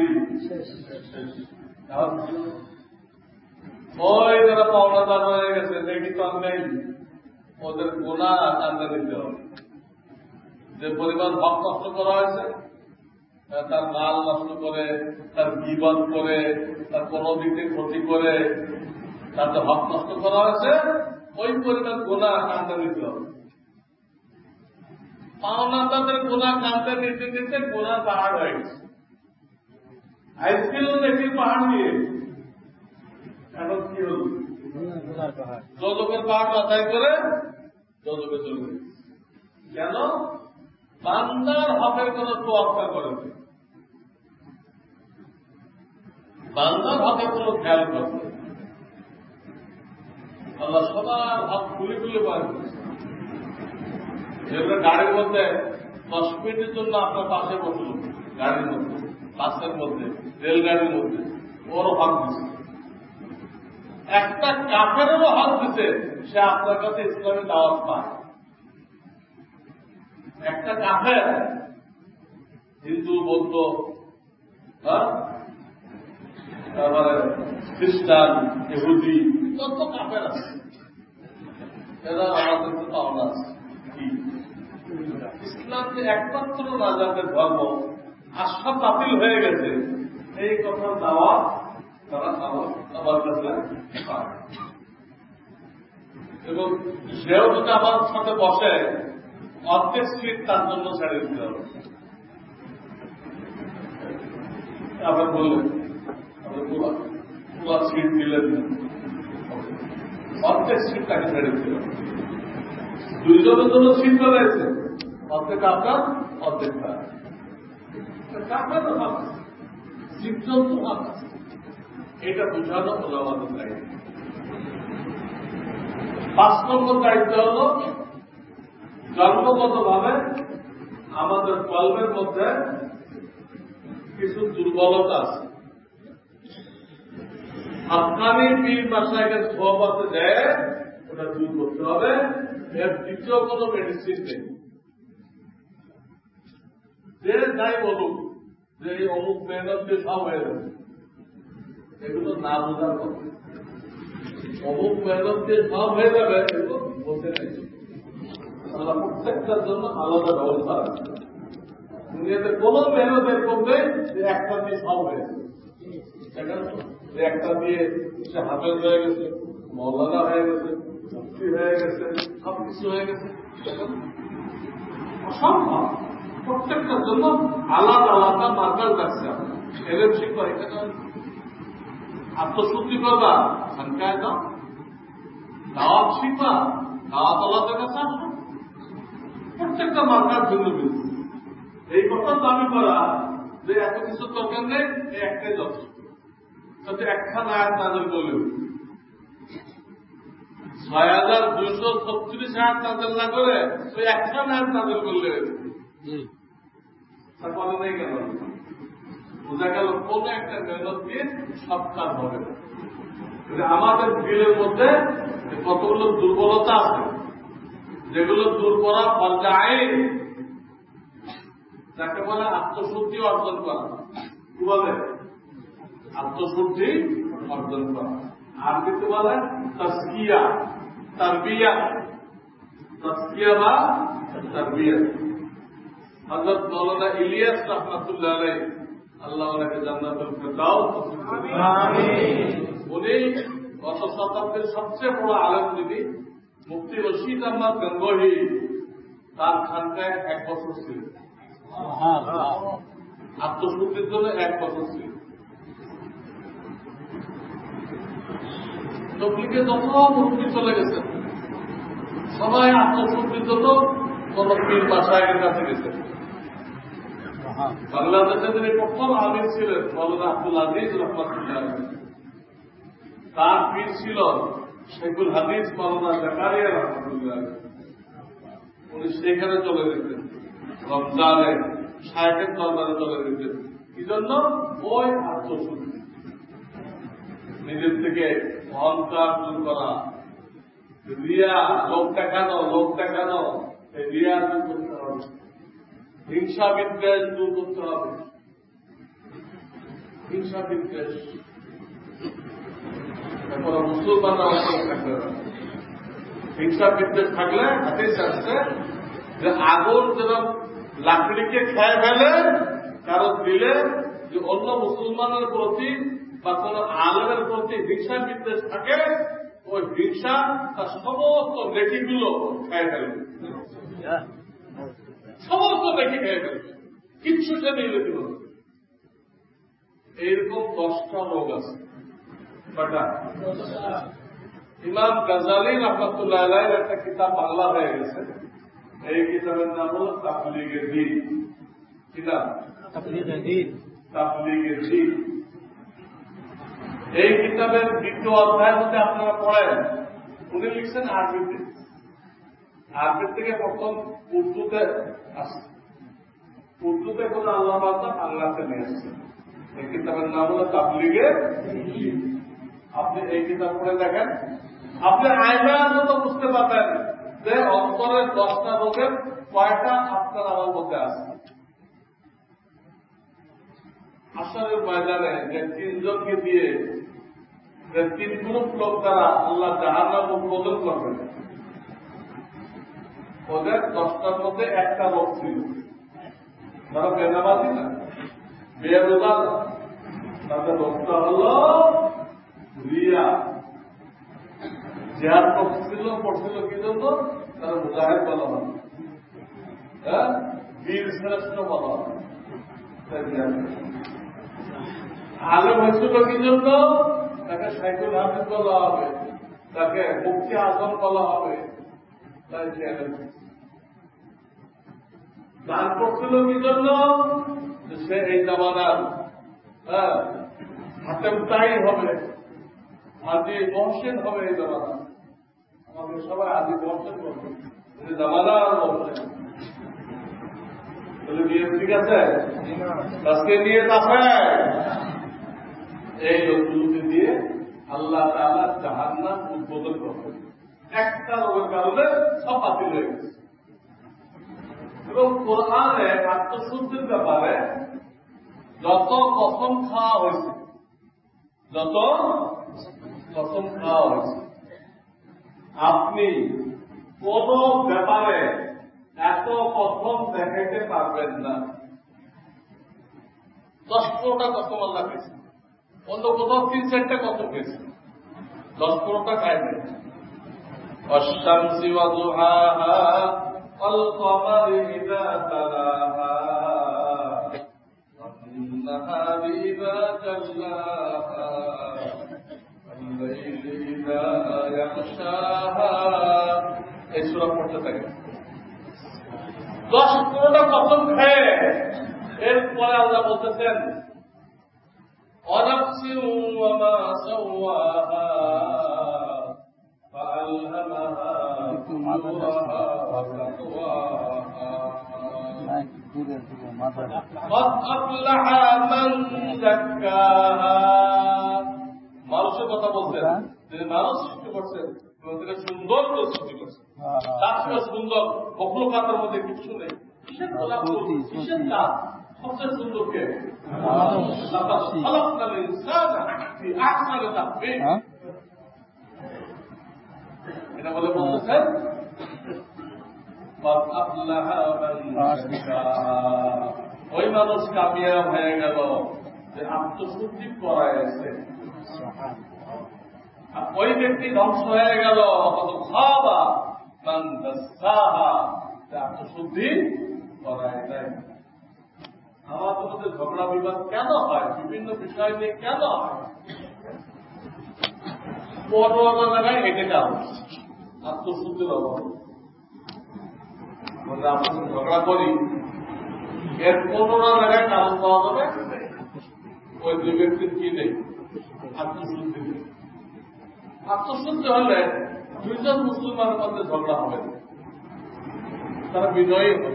ওই যারা পাওনাদার হয়ে গেছে দেখি তো আর নেই, ওদের গোনা কান্দা দিতে হবে। যে পরিমাণ হক নষ্ট করা হয়েছে, তার মাল নষ্ট করে, তার গীবত করে, তার কোনো দিকে ক্ষতি করে, তাতে হক নষ্ট করা হয়েছে, ওই পরিমাণ গোনা কান্দা দিতে হবে। পাওনাদারদের গোনা কান্দা নিতে নিতে গোনা পাহাড় হয়ে গেছে। আইসক্রিম দেখি পাহাড় নিয়ে, এখন কি হল? যতক্ষণ পাহাড় আদায় করে গজবে চলবে। কেন? বান্দার হকের কোন তোয়াক্কা করেছে, বান্দার হকের কোন খেয়াল করবে। আল্লাহ সবার হক খুলে খুলে বার করেছে। যেগুলো গাড়ির মধ্যে দশ মিনিটের জন্য আপনার পাশে বসল, গাড়ির মধ্যে, বাসের মধ্যে, রেলগাড়ির মধ্যে, ওরও হক দিচ্ছে। একটা কাফেরও হক দিচ্ছে, সে আপনার কাছে ইসলামী দাওয়াত পায়। একটা কাফের, হিন্দু, বৌদ্ধ, তারপরে খ্রিস্টান, ইহুদি, যত কাফের আছে এরা আমাদের তো পাওনা আছে। ইসলাম যে একমাত্র নাজাতের ধর্ম, আশা বাতিল হয়ে গেছে, এই কথার দাওয়াত তারা আমার কাছে পায়। এবং সেও যদি আমার সাথে বসে, অর্ধেক সিট তার জন্য ছেড়ে দিতে হবে। আবার বললেন পুরা পুরা সিট দিলেন, অর্ধেক সিট তাকে ছেড়ে দিতে হবে। দুইজনের জন্য সিট বেড়াইছে, অর্ধেক আপনার, অর্ধেক তার। জীবজন্তু হাত আছে, এটা বোঝানো হলো আমাদের দায়িত্ব। পাঁচ নম্বর দায়িত্ব হল জন্মগত ভাবে আমাদের কলমের মধ্যে কিছু দুর্বলতা আছে। আপনারই পীর বাসায় সোহবতে দেয়, ওটা দূর করতে হবে। এর দ্বিতীয় কোন মেডিসিন নেই। যে যাই বলুক যে এই অমুক মেহনত দিয়ে সব হয়ে যাবে, এগুলো না বোঝার কথা। অমুক মেহনত দিয়ে সব হয়ে যাবে এগুলো বলতে নেই। আল্লাহ প্রত্যেকটার জন্য আলাদা ব্যবস্থা রাখবে। দুনিয়াতে কোন মেহনত এরকম নেই যে একটা দিয়ে সব হয়ে যাবে। যে একটা দিয়ে সে হাফেজ হয়ে গেছে, মৌলানা হয়ে গেছে, মুফতি হয়ে গেছে, সব কিছু হয়ে গেছে, অসম্ভব। প্রত্যেকটার জন্য আলাদা আলাদা মার্কাজ রাখছে। এলেম শিখবা, এখানে আত্মশুদ্ধি করবা, সংখ্যায় দাও, দাওয়াত শিখবা, দাওয়াত আলাদের কাছে আসো। প্রত্যেকটা মার্কাজ ভিন্ন ভিন্ন। এই কথা দাবি করা যে এত কিছু দরকার নেই, এই একটাই যথেষ্ট। তাতে একটা আয়াত নাযিল করলেও ছয় হাজার দুইশো ছত্রিশ আয়াত নাযিল না করে ওই একটা আয়াত নাযিল করলে তারপরে নেই কেন? বোঝা গেল কোন একটা মেহনত দিয়ে সব কাজ হবে না। আমাদের দিলের মধ্যে কতগুলো দুর্বলতা আছে, যেগুলো দূর করা পর্যায়ে যাকে বলে আত্মশুদ্ধি অর্জন করা। কি বলে? আত্মশুদ্ধি অর্জন করা। আর কিছু বলে তাসকিয়া, তারবিয়া। তাসকিয়া বা তারবিয়া। হযরত মাওলানা ইলিয়াস রাহমাতুল্লাহ আলাইহি, আল্লাহ ওনাকে জান্নাতুল ফিরদাউস আমিন। উনি গত শতাব্দীর সবচেয়ে বড় আলেম যিনি, মুফতি রশিদ আহমদ গঙ্গোহী, তার খানকায় এক বছর ছিল। আত্মশুদ্ধির জন্য এক বছর ছিল। তবলিগে যত মুরব্বী চলে গেছে, সবাই আত্মশুদ্ধির জন্য কোন পীর বাসায়ের কাছে গেছে। বাংলাদেশে যিনি প্রথম আমির ছিলেন মাওলানা আব্দুল আজিজ রহমাতুল্লাহ, তার পীর ছিল শেখুল হাদিস মাওলানা জাকারিয়া রহমাতুল্লাহ। উনি সেখানে চলে যেতেন, রমজানে শায়েখের দরবারে চলে যেতেন। কি জন্য? ওই আত্মশুদ্ধি, নিজের থেকে অহংকার দূর করা, রিয়া, লোক দেখানো, লোক দেখানো, রিয়া দূর করতে হবে, হিংসা বিদ্বেষ দূর করতে হবে। হিংসা বিদ্বেষ তারপরে মুসলমানরা অন্তর থাকবে না। হিংসা বিদ্বেষ থাকলে হাতিস আসছে যে আগুন যেরকম লাকড়িকে খেয়ে ফেলে, কারণ দিলে যে অন্য মুসলমানের প্রতি বা কোন আলেমের প্রতি হিংসা বিদ্বেষ থাকে, ওই হিংসা তার সমস্ত নেকিগুলো খেয়ে ফেলবে, সমস্ত নেকি খেয়ে ফেলবে, কিচ্ছু সে নেই রেখে দেবে। এইরকম দশটা রোগ আছে। কটা? ইমাম গাজালি রহমতুল্লাহ আলাইহির একটা কিতাব বাংলা হয়ে গেছে। এই কিতাবের নাম হল তাবলীগে দ্বীন। কিতাব তাবলীগে দ্বীন। তাবলীগে দ্বীন এই কিতাবের দ্বিতীয় অধ্যায় যদি আপনারা পড়েন, উনি লিখছেন আরবিতে। আরবি থেকে প্রথম উর্দুতে আসছে, উর্দুতে কোন আল্লাহ বান্দা বাংলাতে নিয়ে আসছে। এই কিতাবের নাম হল তাবলীগে দ্বীন। আপনি এই কিতাব পড়ে দেখেন, আপনি আইনার মতো বুঝতে পারবেন যে অন্তরের দশটা রোগের কয়টা আপনার আমার মধ্যে আছে। হাশরের ময়দানে যে তিনজনকে দিয়ে যে তিন গ্রুপ লোক দ্বারা আল্লাহ জাহান্নাম উদ্বোধন করবেন, ওদের দশটার মধ্যে একটা রোগ ছিল। তারা বেনামাজি না, বেরোজা না, তাদের রোগটা হল রিয়া। জিহাদ করছিল করছিল কি জন্য? তারা মুজাহিদ বলা হয়, হ্যাঁ, বীর শ্রেষ্ঠ বলা হয়। আলেম হয়েছিল কি জন্য? তাকে সাইকুল হাফিজ বলা হবে, তাকে মুফতি আজম বলা হবে। তাই দান করছিল কি জন্য? সে এই জামানার হ্যাঁ হাতেম তাই হবে, আদি মহসিন হবে। এই জামানা আমাদের সবাই আদি মহসিন করবে, জামানার মহসিন বলে নিয়ে। ঠিক আছে, আজকে নিয়ে আছে এই লোকগুলোকে দিয়ে আল্লাহ তাআলা জাহান্নাম উদ্বোধন করবে। একটা রোগের কারণে সব বাতিল হয়ে গেছে। এবং কোরআনে আত্মশুদ্ধির ব্যাপারে যত কসম খাওয়া হয়েছে, যত কসম খাওয়া হয়েছে, আপনি কোন ব্যাপারে এত কসম দেখাইতে পারবেন না। দশ পনেরোটা কসম আল্লাহ পেয়েছে, অন্য কোথাও তিন চারটা কসম পেয়েছে, দশ পনেরোটা খায় নাই। অশামসি ওয়া দুহাহা ওয়াল কমারি ইযা তালাহা ওয়ান নাহারি ইযা জাল্লাহা ওয়াল লাইলি ইযা ইয়াগশাহা। এই সূরা পড়তে থাকে দশ পনেরোটা কসম খেয়ে এরপরে আল্লাহ বলতেছেন ওয়ানাফসিন ওয়া মা সাওয়াহা ফাআলহামাহা ফুজুরাহা ওয়া তাকওয়াহা قد أفلح من زكاها। মানুষের কথা বলছেন, যে মানুষ সৃষ্টি করছেন, সুন্দর করে সৃষ্টি করছেন, তার থেকে সুন্দর মখলুকাতের মধ্যে কিছু নেই। কিসের গোলাপ ফুল, কিসের কাজ, সবচেয়ে সুন্দর কে? এটা বলে বলতেছেন ওই মানুষ কামিয়াব হয়ে গেল যে আত্মশুদ্ধি করাইছে। ওই ব্যক্তি ধ্বংস হয়ে গেল খাওয়া আত্মশুদ্ধি করায় নাই। আমাদের মধ্যে ঝগড়া বিবাদ কেন হয়? বিভিন্ন বিষয় নিয়ে কেন হয়? পনেরো জায়গায় হেঁটে যাও, আত্মশুদ্ধির অভাব। আমরা আপনাদের ঝগড়া করি, এর পনেরো জায়গায় কারণ পাওয়া যাবে ওই দুই ব্যক্তির কি নেই? আত্মশুদ্ধি নেই। আত্মশুদ্ধি হলে দুইজন মুসলমানের মধ্যে ঝগড়া হবে, তারা বিনয়ী হবে।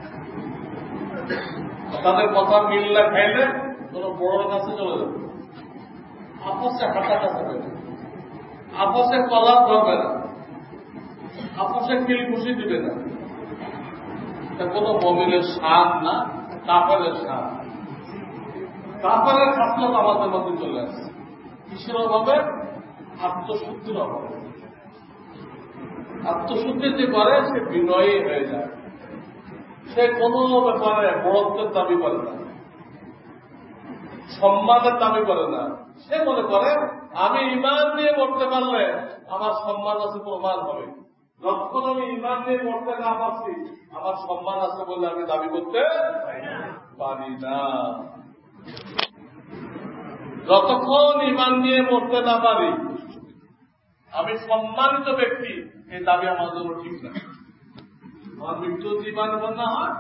তাদের কথা মিললে খাইলে কোন বড় কাছে চলে যাবে, আপসে হাঁটা কাছে দেবে, আপসে কলার ধরবে না, আপসে কিল খুশি দিবে না। এটা কোন মমিনের স্বাদ না, কাফেরের স্বাদ। কাফেরের খাসলত আমাদের মধ্যে চলে আসছে। কিসের অভাবে? আত্মশুদ্ধির অভাবে। আত্মশুদ্ধি যে করে সে বিনয়ী হয়ে যায়, সে কোনো ব্যাপারে বড়ত্বের দাবি করে না, সম্মানের দাবি করে না। সে মনে করে আমি ঈমান নিয়ে মরতে পারলে আমার সম্মান আছে, প্রমাণ হবে। যখন আমি ঈমান নিয়ে মরতে না পারছি, আমার সম্মান আছে বলে আমি দাবি করতে পারি না। যতক্ষণ ঈমান নিয়ে মরতে না পারি, আমি সম্মানিত ব্যক্তি, এই দাবি আমার জন্য ঠিক না। আমার মৃত্যু জীবন না হয়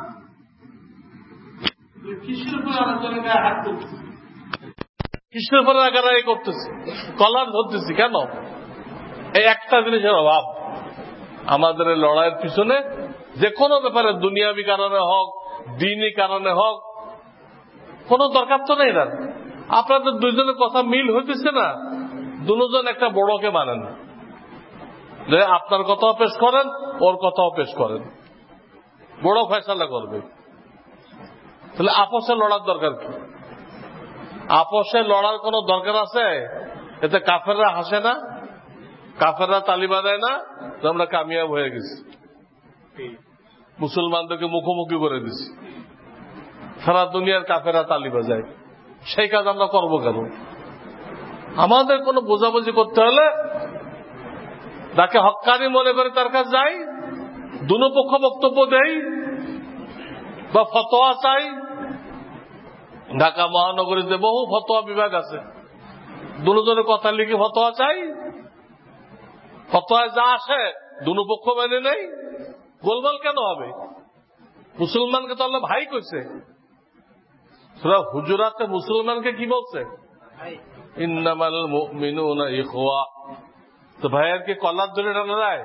কিসের উপরে আলোচনা গায়ে হাত করতেছি, কিসের উপরে আগারাই করতেছি, কলার ধরতেছি কেন? এই একটা জিনিসের অভাব আমাদের লড়াইয়ের পিছনে। যে কোনো ব্যাপারে দুনিয়াবি কারণে হোক, দিনই কারণে হোক, কোন দরকার তো নেই। না আপনাদের দুইজনের কথা মিল হইতেছে না, দুজন একটা বড়কে মানেন, যে আপনার কথাও পেশ করেন, ওর কথাও পেশ করেন, বড় ফয়সালা করবে। তাহলে আপোষে লড়ার দরকার কি? আপোষে লড়ার কোন দরকার আছে? এতে কাফেররা হাসে না, কাফেররা তালি বাজায় না যে আমরা কামিয়াব হয়ে গেছি, মুসলমানদেরকে মুখোমুখি করে দিছি, সারা দুনিয়ার কাফেররা তালি বাজায়। সেই কাজ আমরা করবো কেন? আমাদের কোন বোঝাবুঝি করতে হলে যাকে হক্কানি মনে করে তার কাছে যাই, দুনো পক্ষ বক্তব্য দেই বা ফতোয়া চাই। ঢাকা মহানগরীতে বহু ফতোয়া বিভাগ আছে, দুজনের কথা লিখে ফতোয়া চাই। ফতোয়ায় যা আসে দুনো পক্ষ মেনে নেই, গোলমাল কেন হবে? মুসলমানকে তো আল্লাহ ভাই কইছে। সূরা হুজুরাতে মুসলমানকে কি বলছে? ইন্নামাল মুমিনুনা ইখওয়া। তো ভাইয়ের কি কলার ধরে টানা যায়?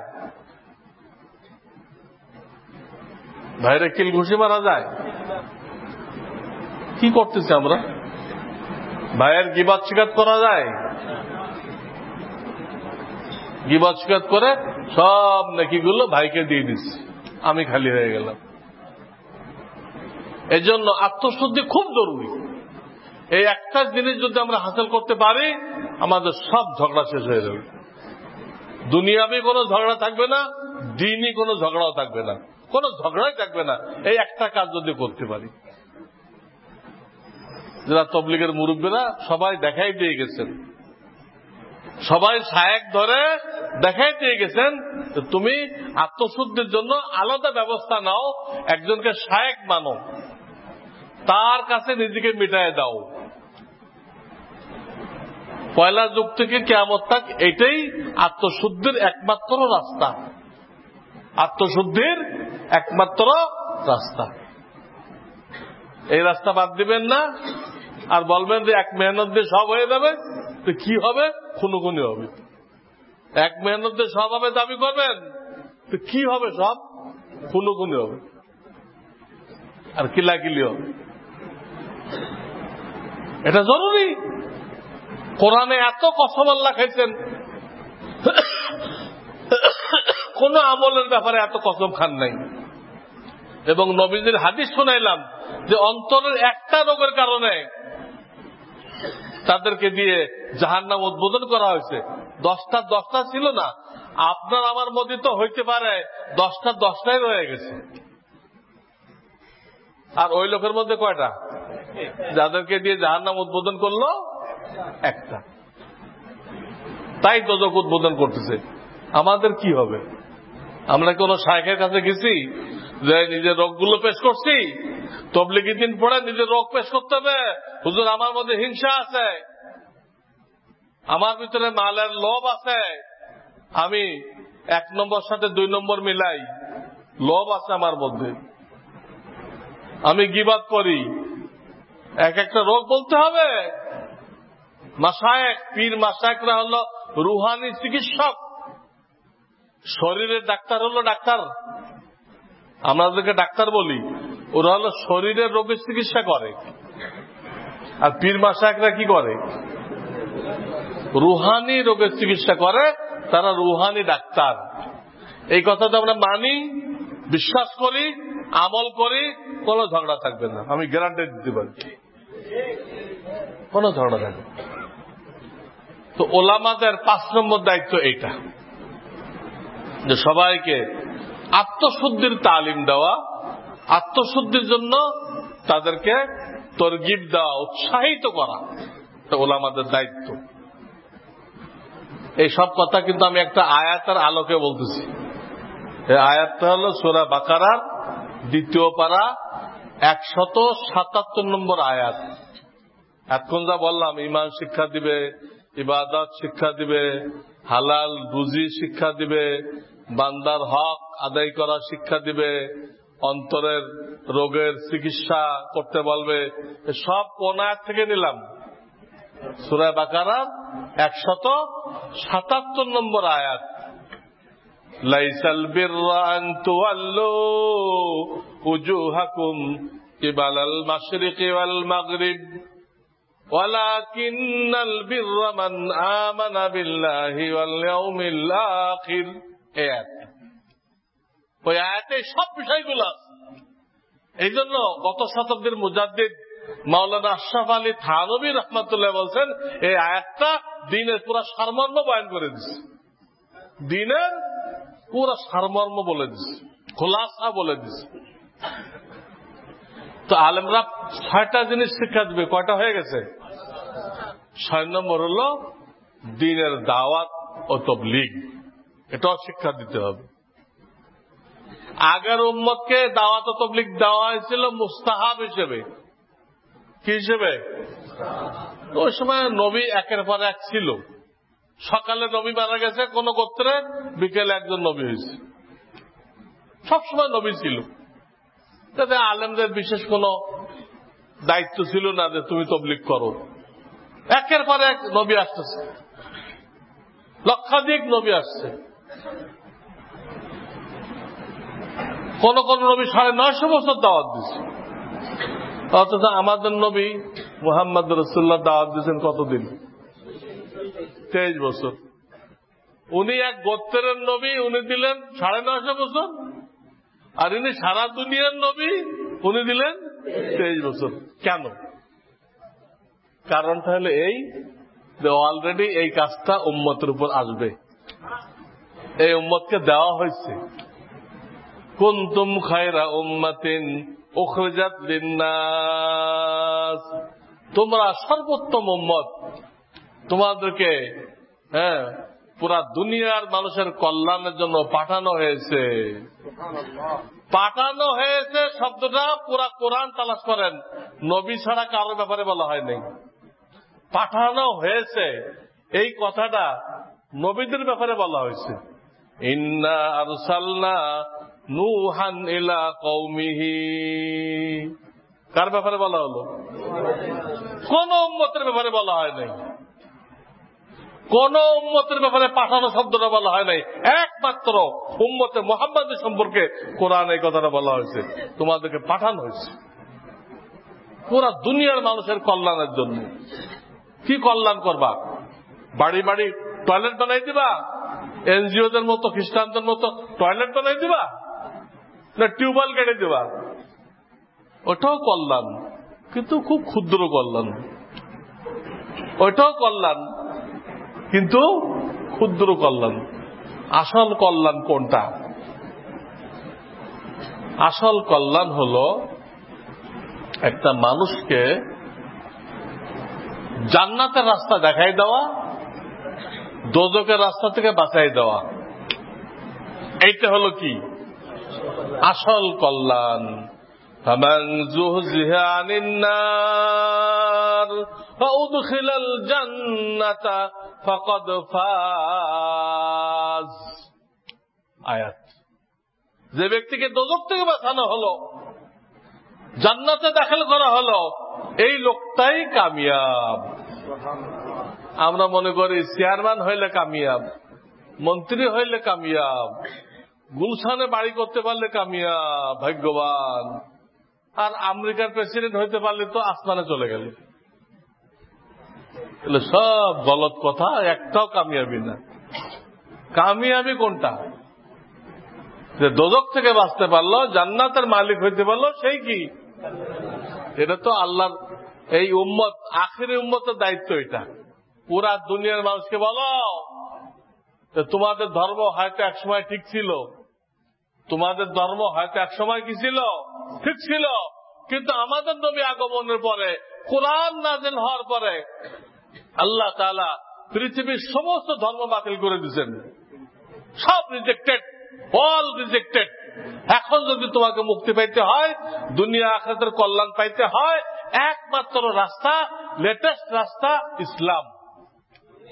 ভাইয়ের কিল ঘুষি মারা যায়? কি করতেছি আমরা? ভাইয়ের গিবাত শিকাত করা যায়? গিবাত শিকাত করে সব নেকিগুলো ভাইকে দিয়ে দিচ্ছি, আমি খালি হয়ে গেলাম। এই জন্য আত্মশুদ্ধি খুব জরুরি। এই একটা জিনিস যদি আমরা হাসিল করতে পারি, আমাদের সব ঝগড়া শেষ হয়ে যাবে। দুনিয়াবি কোনো ঝগড়া থাকবে না, দিনই কোনো ঝগড়াও থাকবে না, কোনো ঝগড়াই থাকবে না। এই একটা কাজ যদি করতে পারি। যারা তবলিগের মুরব্বীরা সবাই দেখাই দিয়ে গেছেন, সবাই শায়েক ধরে দেখাই দিয়ে গেছেন, তুমি আত্মশুদ্ধির জন্য আলাদা ব্যবস্থা নাও, একজনকে শায়েক মানো, তার কাছে নিজেকে মিটায় দাও। পয়লা যুগ থেকে কিয়ামত তাক এটাই আত্মশুদ্ধির একমাত্র রাস্তা, আত্মশুদ্ধির একমাত্র রাস্তা। এই রাস্তা বাদ দিবেন না আর বলবেন যে এক মেহনত দিয়ে সব হয়ে যাবে। তো কি হবে? খুনোখুনি হবে। এক মেহনত দিয়ে সব হবে দাবি করবেন, তো কি হবে? সব খুনোখুনি হবে আর কিলাকিলি হবে। এটা জরুরি। কোরআনে এত কসম আল্লাহ খাইছেন, কোন আমলের ব্যাপারে এত কসম খান নাই। এবং নবীজির হাদিস শোনাইলাম যে অন্তরের একটা রোগের কারণে তাদেরকে দিয়ে জাহান্নাম উদ্বোধন করা হয়েছে। দশটা দশটা ছিল না, আপনার আমার মধ্যে তো হইতে পারে দশটা দশটাই রয়ে গেছে। আর ওই লোকের মধ্যে কয়টা? যাদেরকে দিয়ে জাহান্নাম উদ্বোধন করলো একটা। তাই দোজখ উদ্বোধন করতেছে। আমাদের কি হবে? আমরা কোন শায়েখের কাছে গেছি যে নিজের রোগগুলো পেশ করছি? তবলিগি দিন পড়ে নিজের রোগ পেশ করতে হবে। হুজুর আমার মধ্যে হিংসা আছে, আমার ভিতরে মালের লোভ আছে, আমি এক নম্বর সাথে দুই নম্বর মিলাই, লোভ আছে আমার মধ্যে, আমি গীবাত করি। এক একটা রোগ বলতে হবে। মাশায়েখ, পীর মাশায়েখরা হলো রুহানি চিকিৎসক, শরীরের ডাক্তার হলো ডাক্তার। আমাদেরকে ডাক্তার বলি, ওরা হলো শরীরের রোগের চিকিৎসা করে। আর পীর মাশায়েখরা কি করে? রুহানি রোগের চিকিৎসা করে। তারা রুহানি ডাক্তার। এই কথাটা আমরা মানি, বিশ্বাস করি, আমল করি, কোন ঝগড়া থাকবে না। আমি গ্যারান্টি দিতে পারি, কোন ঝগড়া থাকবে। তো ওলামাদের পাঁচ নম্বর দায়িত্ব এইটা, যে সবাইকে আত্মশুদ্ধির তালিম দেওয়া, আত্মশুদ্ধির জন্য তাদেরকে তরগিব দেওয়া, উৎসাহিত করা, এটা ওলামাদের দায়িত্ব। এই সব কথা কিন্তু আমি একটা আয়াতের আলোকে বলতেছি। এই আয়াতটা হল সূরা বাকারার দ্বিতীয় পারা একশত সাতাত্তর নম্বর আয়াত। এতক্ষণ যা বললাম, ইমান শিক্ষা দিবে, ইবাদত শিক্ষা দিবে, হালাল রুজি শিক্ষা দিবে, বান্দার হক আদায় করা শিক্ষা দিবে, অন্তরের রোগের চিকিৎসা করতে বলবে। সব কোন আয়াত থেকে নিলাম? সূরা বাকারার একশত সাতাত্তর নম্বর আয়াত। লাইসাল বিররা আন তুওয়াল্লু উজুহাকুম কিবালাল মাশরিকি ওয়াল মাগরিব ওয়ালাকিন্নাল বিররা মান আমানা বিল্লাহি ওয়াল ইয়াউমিল আখির। এই আয়াত, ওই আয়াতে সব বিষয়গুলো আছে। এই জন্য গত শতাব্দীর মুজাদ্দিদ মাওলানা আশরাফ আলী থানভী রহমাতুল্লাহ বলছেন, এই আয়াতটা দ্বীনের পুরা সারমর্ম বয়ান করে দিচ্ছে, দ্বীনের পুরা সারমর্ম বলে দিচ্ছে, খোলাসা বলে দিচ্ছে। তো আলেমরা ছয়টা জিনিস শিক্ষা দিবে। কয়টা হয়ে গেছে? ছয় নম্বর হলো দ্বীনের দাওয়াত ও তাবলীগ, এটাও শিক্ষা দিতে হবে। আগের উম্মতকে দাওয়াত ও তাবলীগ দেওয়া হয়েছিল মুস্তাহাব হিসেবে। কি হিসেবে? ওই সময় নবী একের পর এক ছিল। সকালে নবী মারা গেছে কোন গোত্রে, বিকেলে একজন নবী হয়েছে। সবসময় নবী ছিল, তাতে আলেমদের বিশেষ কোন দায়িত্ব ছিল না যে তুমি তাবলীগ করো। একের পর এক নবী আসতেছে, লক্ষাধিক নবী আসছে। কোন কোন নবী সাড়ে নয়শো বছর দাওয়াত দিচ্ছে। অথচ আমাদের নবী মুহাম্মদ রাসূলুল্লাহ দাওয়াত দিয়েছেন কতদিন? তেইশ বছর। উনি এক গোত্রের নবী, উনি দিলেন সাড়ে নয়শো বছর, আর ইনি সারা দুনিয়ার নবী, উনি দিলেন তেইশ বছর। কেন? কারণটা হলো এই যে অলরেডি এই কাজটা উম্মতের উপর আসবে, এই উম্মতকে দেওয়া হয়েছে। কুনতুম খায়রা উম্মাতিন উখরিজাত লিন্নাস, তোমরা সর্বোত্তম উম্মত, তোমাদেরকে হ্যাঁ পুরা দুনিয়ার মানুষের কল্যাণের জন্য পাঠানো হয়েছে। পাঠানো হয়েছে শব্দটা পুরা কোরআন তালাশ করেন, নবী ছাড়া কারোর ব্যাপারে বলা হয় নাই। পাঠানো হয়েছে এই কথাটা নবীদের ব্যাপারে বলা হয়েছে। ইন্না আরসালনা নূহান ইলা কওমিহি, কার ব্যাপারে বলা হলো? কোন উম্মতের ব্যাপারে বলা হয় নাই। কোন উম্মতের ব্যাপারে পাঠানো শব্দটা বলা হয় নাই। একমাত্র উম্মতে মুহাম্মাদের সম্পর্কে কোরআন এই কথাটা বলা হয়েছে, তোমাদেরকে পাঠানো হয়েছে পুরা দুনিয়ার মানুষের কল্যাণের জন্য। কি কল্যাণ করবা? বাড়ি বাড়ি টয়লেট বানাই দিবা? এনজিওদের মতো খ্রিস্টানদের মতো টয়লেট বানাই দিবা? না টিউবওয়েল কেটে দিবা? ওটাও কল্যাণ, কিন্তু খুব ক্ষুদ্র কল্যাণ। ওইটাও কল্যাণ, কিন্তু ক্ষুদ্র কল্যাণ। আসল কল্যাণ কোনটা? আসল কল্যাণ হলো একটা মানুষকে জান্নাতের রাস্তা দেখাই দেওয়া, দোজখের রাস্তা থেকে বাঁচাই দেওয়া। এইটা হলো কি আসল কল্যাণ। ফামান যুহজিহা আনিন নার ওয়া উদখিলাল জান্নাতা ফাকাদ ফাজ। আয়াত। যে ব্যক্তিকে দোজখ থেকে বাঁচানো হলো, জান্নাতে দাখিল করা হলো, এই লোকটাই কামিয়াব। আমরা মনে করি চেয়ারম্যান হইলে কামিয়াব, মন্ত্রী হইলে কামিয়াব, গুলশানে বাড়ি করতে পারলে কামিয়াব, ভাগ্যবান, আর আমেরিকার প্রেসিডেন্ট হইতে পারলে তো আসমানে চলে গেল। সব গলত কথা, একটাও কামিয়াবি না। কামিয়াবি কোনটা? যে দোজখ থেকে বাঁচতে পারলো, জান্নাতের মালিক হইতে পারলো, সেই কি? এটা তো আল্লাহর এই উম্মত, আখিরি উম্মতের দায়িত্ব। এটা পুরা দুনিয়ার মানুষকে বলো তোমাদের ধর্ম হয়তো এক সময় ঠিক ছিল, তোমাদের ধর্ম হয়তো এক সময় কি ছিল? ঠিক ছিল, কিন্তু আমাদের নবী আগমনের পরে, কোরআন নাযিল হওয়ার পরে আল্লাহ তাআলা পৃথিবীর সমস্ত ধর্ম বাতিল করে দিয়েছেন। সব রিজেক্টেড, অল রিজেক্টেড। এখন যদি তোমাকে মুক্তি পাইতে হয়, দুনিয়া আখিরাতের কল্যাণ পাইতে হয়, একমাত্র রাস্তা, লেটেস্ট রাস্তা ইসলাম।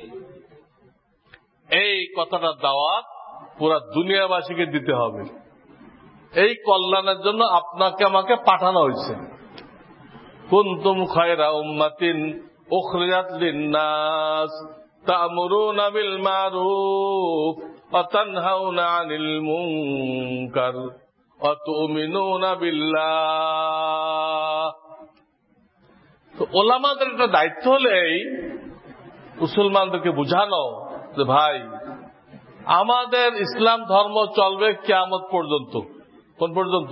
এই কথাটার দাওয়াত পুরা দুনিয়াবাসীকে দিতে হবে। এই কল্যাণের জন্য আপনাকে আমাকে পাঠানো হয়েছে। কুনতুম খায়রা উম্মাতিন উখরিজাত লিন-নাস তা'মুরুনা বিল মা'রুফ ওয়া তানহাউনা আনিল মুনকার ওয়া তু'মিনুনা বিল্লাহ। তো ওলামাদের একটা দায়িত্ব হলে এই মুসলমানদেরকে বুঝানো যে ভাই, আমাদের ইসলাম ধর্ম চলবে কিয়ামত পর্যন্ত। কোন পর্যন্ত?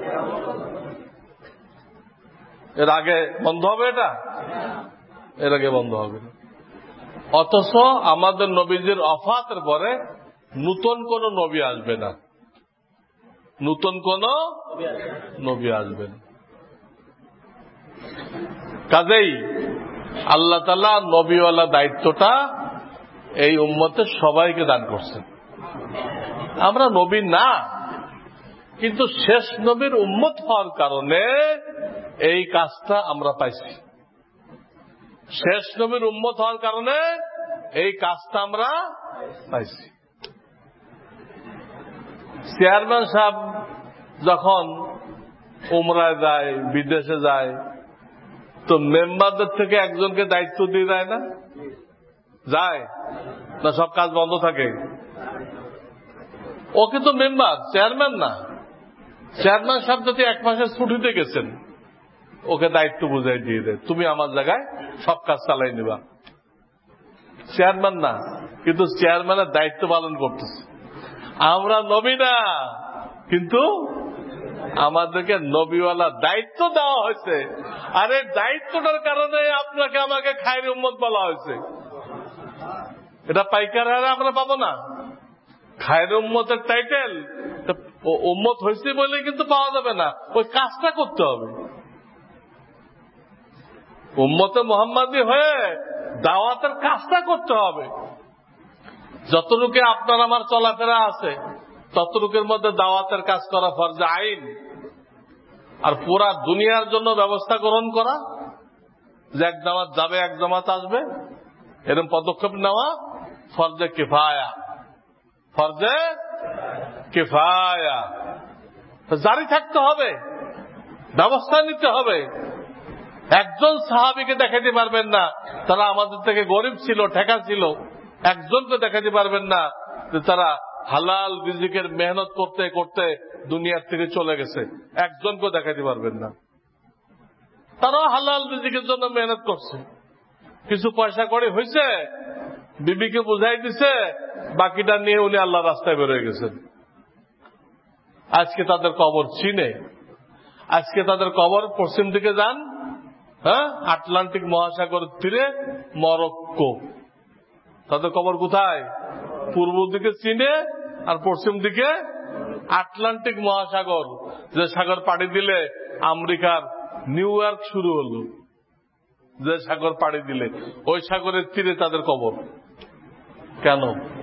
এর আগে বন্ধ হবে? এটা এর আগে বন্ধ হবে না। অথচ আমাদের নবীজির ওফাতের পরে নতুন কোন নবী আসবে না, নতুন কোন নবী আসবে না। কাজেই আল্লাহ তাআলা নবীওয়ালা দায়িত্বটা এই উম্মতের সবাইকে দান করছেন। আমরা নবী না, কিন্তু শেষ নবীর উম্মত হওয়ার কারণে এই কাজটা আমরা পাইছি। শেষ নবীর উম্মত হওয়ার কারণে এই কাজটা আমরা পাইছি। চেয়ারম্যান সাহেব যখন উমরায় যায়, বিদেশে যায়, তো মেম্বারদের থেকে একজনকে দায়িত্ব দিয়ে যায় না? যায় না? সব কাজ বন্ধ থাকে? ও কিন্তু মেম্বার, চেয়ারম্যান না। চেয়ারম্যান সাহেব যদি এক মাসের ছুটিতে গেছেন, ওকে দায়িত্ব বুঝাই দিয়ে দেয়, তুমি আমার জায়গায় সব কাজ চালাই নিবা। চেয়ারম্যান না, কিন্তু চেয়ারম্যানের দায়িত্ব পালন করতেছে। আমরা নবী না, কিন্তু আমাদেরকে নবীওয়ালা দায়িত্ব দেওয়া হয়েছে। আর এই দায়িত্বটার কারণে আপনাকে আমাকে খায়রে উম্মত বলা হয়েছে। এটা পাইকার হারে আমরা পাবো না। খায়রে উম্মতের টাইটেল উম্মত হয়েছে বলে কিন্তু পাওয়া যাবে না, ওই কাজটা করতে হবে। উম্মতে মুহাম্মাদি হয়ে দাওয়াতের কাজটা করতে হবে। যতটুকু আপনার আমার চলাফেরা আছে, ততটুকুর মধ্যে দাওয়াতের কাজ করা ফরজে আইন। আর পুরা দুনিয়ার জন্য ব্যবস্থা গ্রহণ করা, যে এক জামাত যাবে এক জামাত আসবে, এরকম পদক্ষেপ নেওয়া ফরজে কিফায়া। ফরজে কিফায়া জারি থাকতে হবে, ব্যবস্থা নিতে হবে। একজন সাহাবীকে দেখাতে পারবেন না তারা আমাদের থেকে গরিব ছিল, ঠেকা ছিল। একজনকে দেখাতে পারবেন না যে তারা হালাল রিজিকের মেহনত করতে করতে দুনিয়ার থেকে চলে গেছে। একজনকে দেখাতে পারবেন না। তারাও হালাল রিজিকের জন্য মেহনত করছে, কিছু পয়সা করে হয়েছে, বিবিকে বুঝাই দিছে, বাকিটা নিয়ে উনি আল্লাহ রাস্তায় বেরোয় গেছেন। আজকে তাদের কবর চীনে, আজকে তাদের কবর পশ্চিম দিকে যান, হ্যাঁ, আটলান্টিক মহাসাগরের তীরে মরক্কো। তাদের কবর কোথায়? পূর্ব দিকে চীনে আর পশ্চিম দিকে আটলান্টিক মহাসাগর, যে সাগর পাড়ি দিলে আমেরিকার নিউ ইয়র্ক শুরু হলো। যে সাগর পাড়ি দিলে ওই সাগরের তীরে তাদের কবর। কেন?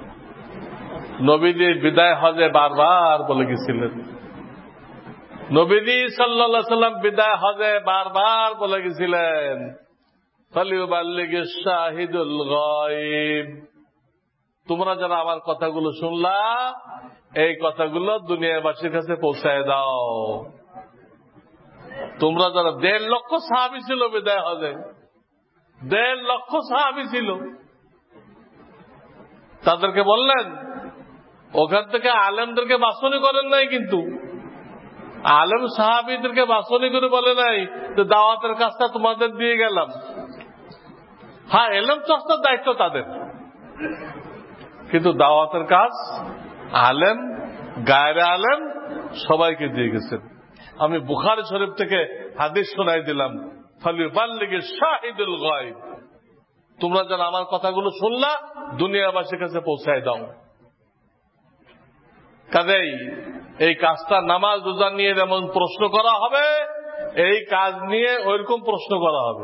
নবীজি বিদায় হজে বারবার বলে গেছিলেন, নবীজি সাল্লাল্লাহু আলাইহি সাল্লাম বিদায় হজে বারবার বলে গেছিলেন, ফালিউবাল্লিগিশ শাহিদুল গায়ব। তোমরা যারা আমার কথাগুলো শুনলা, এই কথাগুলো দুনিয়াবাসীর কাছে পৌঁছায় দাও। তোমরা যারা দেড় লক্ষ সাহাবী ছিল বিদায় হজে, দেড় লক্ষ সাহাবী ছিল, তাদেরকে বললেন, ওখান থেকে আলেমদেরকে বাছনি করেন নাই, কিন্তু আলেম সাহাবীদেরকে বাছনি করে বলে নাই যে দাওয়াতের কাজটা তোমাদের দিয়ে গেলাম। হ্যাঁ, এলম চর্চার দায়িত্ব তাদের, কিন্তু দাওয়াতের কাজ আলেম গায়রে আলেম সবাইকে দিয়ে গেছেন। আমি বুখারী শরীফ থেকে হাদিস শোনাই দিলাম, ফালিউবাল্লিগিশ শাহিদুল গায়ব। তোমরা যারা আমার কথাগুলো শুনলা, দুনিয়াবাসীর কাছে পৌঁছায় দাও। কাজেই এই কাজটা নামাজ রোজা নিয়ে যেমন প্রশ্ন করা হবে, এই কাজ নিয়ে ওইরকম প্রশ্ন করা হবে।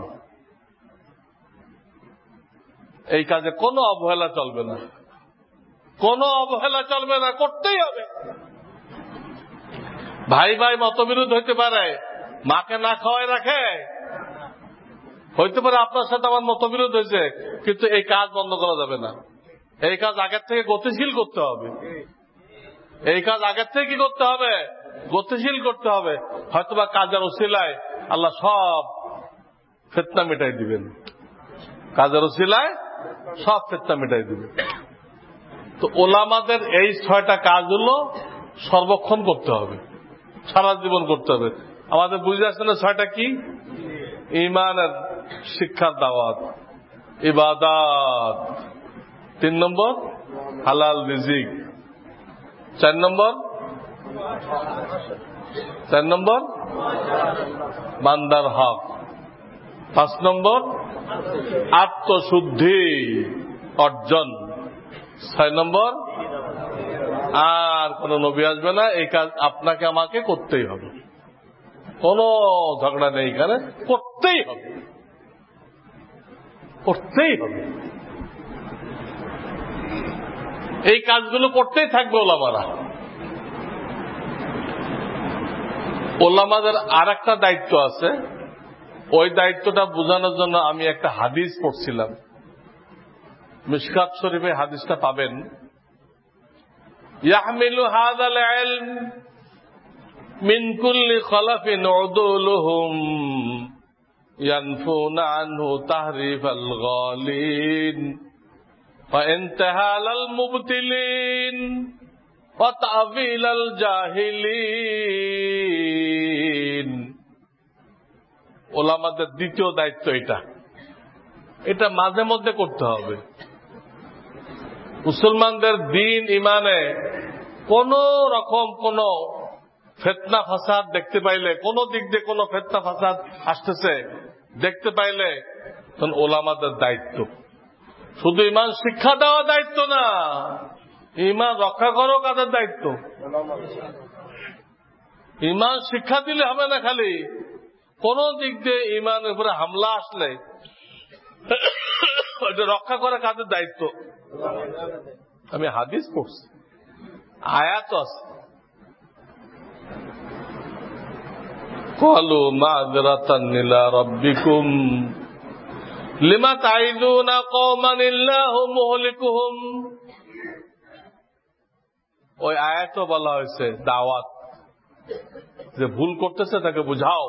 এই কাজে কোনো অবহেলা চলবে না, কোনো অবহেলা চলবে না, করতেই হবে। ভাই ভাই মতবিরোধ হইতে পারে, মাকে না খাওয়াই রাখে, হইতে পারে আপনার সাথে আমার মতবিরোধ হয়েছে, কিন্তু এই কাজ বন্ধ করা যাবে না। এই কাজ আগের থেকে গতিশীল করতে হবে। এই কাজ আগের থেকে কি করতে হবে? গতিশীল করতে হবে। হয়তোবা কাজের ওসিলায় আল্লাহ সব ফিতনা মিটাই দিবেন, কাজের ওসিলায় সব ফিতনা মিটাই দিবেন। তো ওলামাদের এই ছয়টা কাজগুলো সর্বক্ষণ করতে হবে, সারা জীবন করতে হবে। আমাদের বুঝে আসছে না ছয়টা কি? ঈমানের শিক্ষার দাওয়াত, ইবাদাত, তিন নম্বর হালাল রিজিক, চার নম্বর চার নম্বর বান্দার হক, পাঁচ নম্বর আত্মশুদ্ধি অর্জন, ছয় নম্বর আর কোন নবী আসবে না, এই কাজ আপনাকে আমাকে করতেই হবে। কোন ঝগড়া নেই এখানে, করতেই হবে, করতেই হবে। এই কাজগুলো করতেই থাকবে ওলামারা। ওলামাদের আর একটা দায়িত্ব আছে, ওই দায়িত্বটা বোঝানোর জন্য আমি একটা হাদিস পড়ছিলাম। মিশকাত শরীফে হাদিসটা পাবেন। ইয়াহমিলু হাযাল ইলম মিন কুল্লি খালাফিন উদুলুহুম ইয়ানফুনা আনহু তাহরিফাল গালিন ওয়া ইনতিহালাল মুবতিলিন ওয়া তা'যীলাল জাহিলিন। ওলামাদের দ্বিতীয় দায়িত্ব এটা, এটা মাঝে মধ্যে করতে হবে। মুসলমানদের দিন ইমানে কোন রকম কোন ফিতনা ফাসাদ দেখতে পাইলে, কোন দিক দিয়ে কোন ফিতনা ফাসাদ আসতেছে দেখতে পাইলে, তখন ওলামাদের দায়িত্ব। শুধু ইমান শিক্ষা দেওয়া দায়িত্ব না, ইমান রক্ষা করো কাদের দায়িত্ব? ইমান শিক্ষা দিলে হবে না, খালি কোন দিক দিয়ে ইমানের উপরে হামলা আসলে ওটা রক্ষা করা কাদের দায়িত্ব? আমি হাদিস পড়ছি, আয়াত আছে। ক্বালু মা'যিরাতান ইলা রাব্বিকুম লিমা তা'ইযুনা কওমান ইল্লাহু মুহলিকুহুম। ওই আয়াতও বলা হয়েছে দাওয়াত, যে ভুল করতেছে তাকে বুঝাও,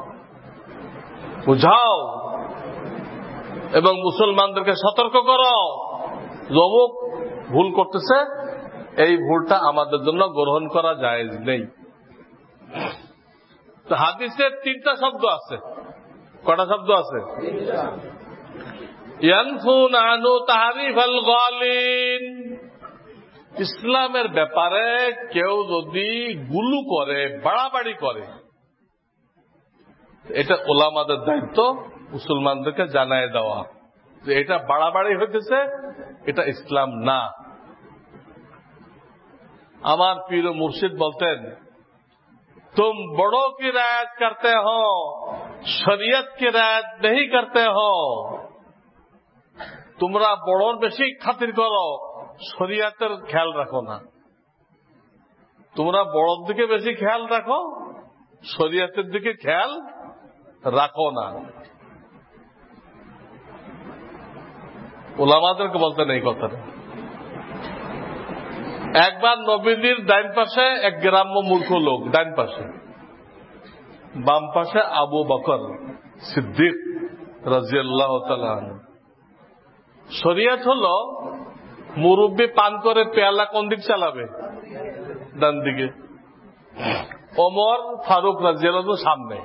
বুঝাও এবং মুসলমানদেরকে সতর্ক করো, যমুক ভুল করতেছে, এই ভুলটা আমাদের জন্য গ্রহণ করা জায়েজ নেই। তো হাদিসের তিনটা শব্দ আছে। কটা শব্দ আছে? ইয়ানফুনা আনহু তাহরিফাল গালিন। ইসলামের ব্যাপারে কেউ যদি গুলু করে, বাড়াবাড়ি করে, এটা ওলামাদের দায়িত্ব মুসলমানদেরকে জানায় দেওয়া যে এটা বাড়াবাড়ি হইতেছে, এটা ইসলাম না। আমার পীর মুর্শিদ বলতেন, तुम बड़ों की रियायत करते हो, शरीयत की रियायत नहीं करते हो। তোমরা বড়র বেশি খাতির করো, শরিয়াতের খেয়াল রাখো না। তোমরা বড়র দিকে বেশি খেয়াল রাখো, শরিয়াতের দিকে খেয়াল রাখো না। ওলামাদেরকে বলতেন এই কথাটা। একবার নবীজির ডাইন পাশে এক গ্রাম্য মূর্খ লোক, ডাইন পাশে, বাম পাশে আবু বকর সিদ্দিক রাদিয়াল্লাহু তাআলা আনহু। শরিয়ত হলো মুরব্বী পান করে পেয়ালা কোন দিক চালাবে? ডান দিকে। ওমর ফারুক রাদিয়াল্লাহু আনহু সামনে।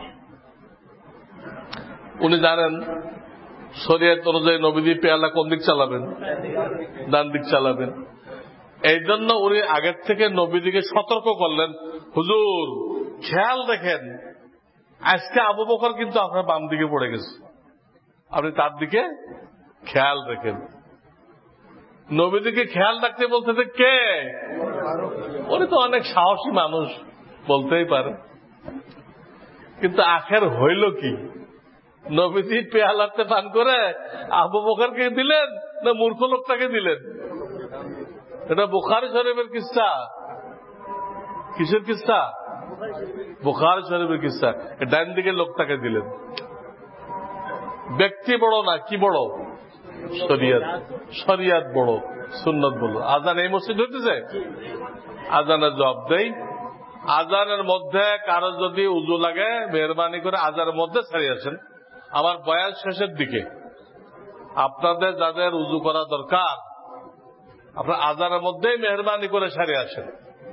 উনি জানেন শরিয়ত অনুযায়ী নবীজি পেয়ালা কোন দিক চালাবেন? ডান দিক চালাবেন। এই জন্য উনি আগের থেকে নবীজিকে সতর্ক করলেন, হুজুর খেয়াল দেখেন, আজকে আবু বকর কিন্তু আপনার বাম দিকে পড়ে গেছে, আপনি তার দিকে খেয়াল রাখেন। নবীজিকে খেয়াল রাখতে বলতেছে কে? উনি তো অনেক সাহসী মানুষ, বলতেই পারে। কিন্তু আখের হইল কি? নবীজি পেয়ালাতে পান করে আবু বকরকে দিলেন না মূর্খ লোকটাকে দিলেন? এটা বুখারী শরীফের কিস্সা। কিসের কিস্সা? বুখারী শরীফের কিস্সা। ডান দিকের লোকটাকে দিলেন। ব্যক্তি বড় না, কি বড়? শরিয়ত শরিয়ত বড়, সুন্নত বড়। আজান এই মসজিদ হইতেছে, আজানের জবাব দেই। আজানের মধ্যে কারো যদি উজু লাগে, মেহরবানি করে আজানের মধ্যে ছাড়িয়ে আসেন। আমার বয়ান শেষের দিকে আপনাদের যাদের উজু করা দরকার, আপনার আজানের মধ্যেই মেহরবানি করে সারিয়ে আসেন।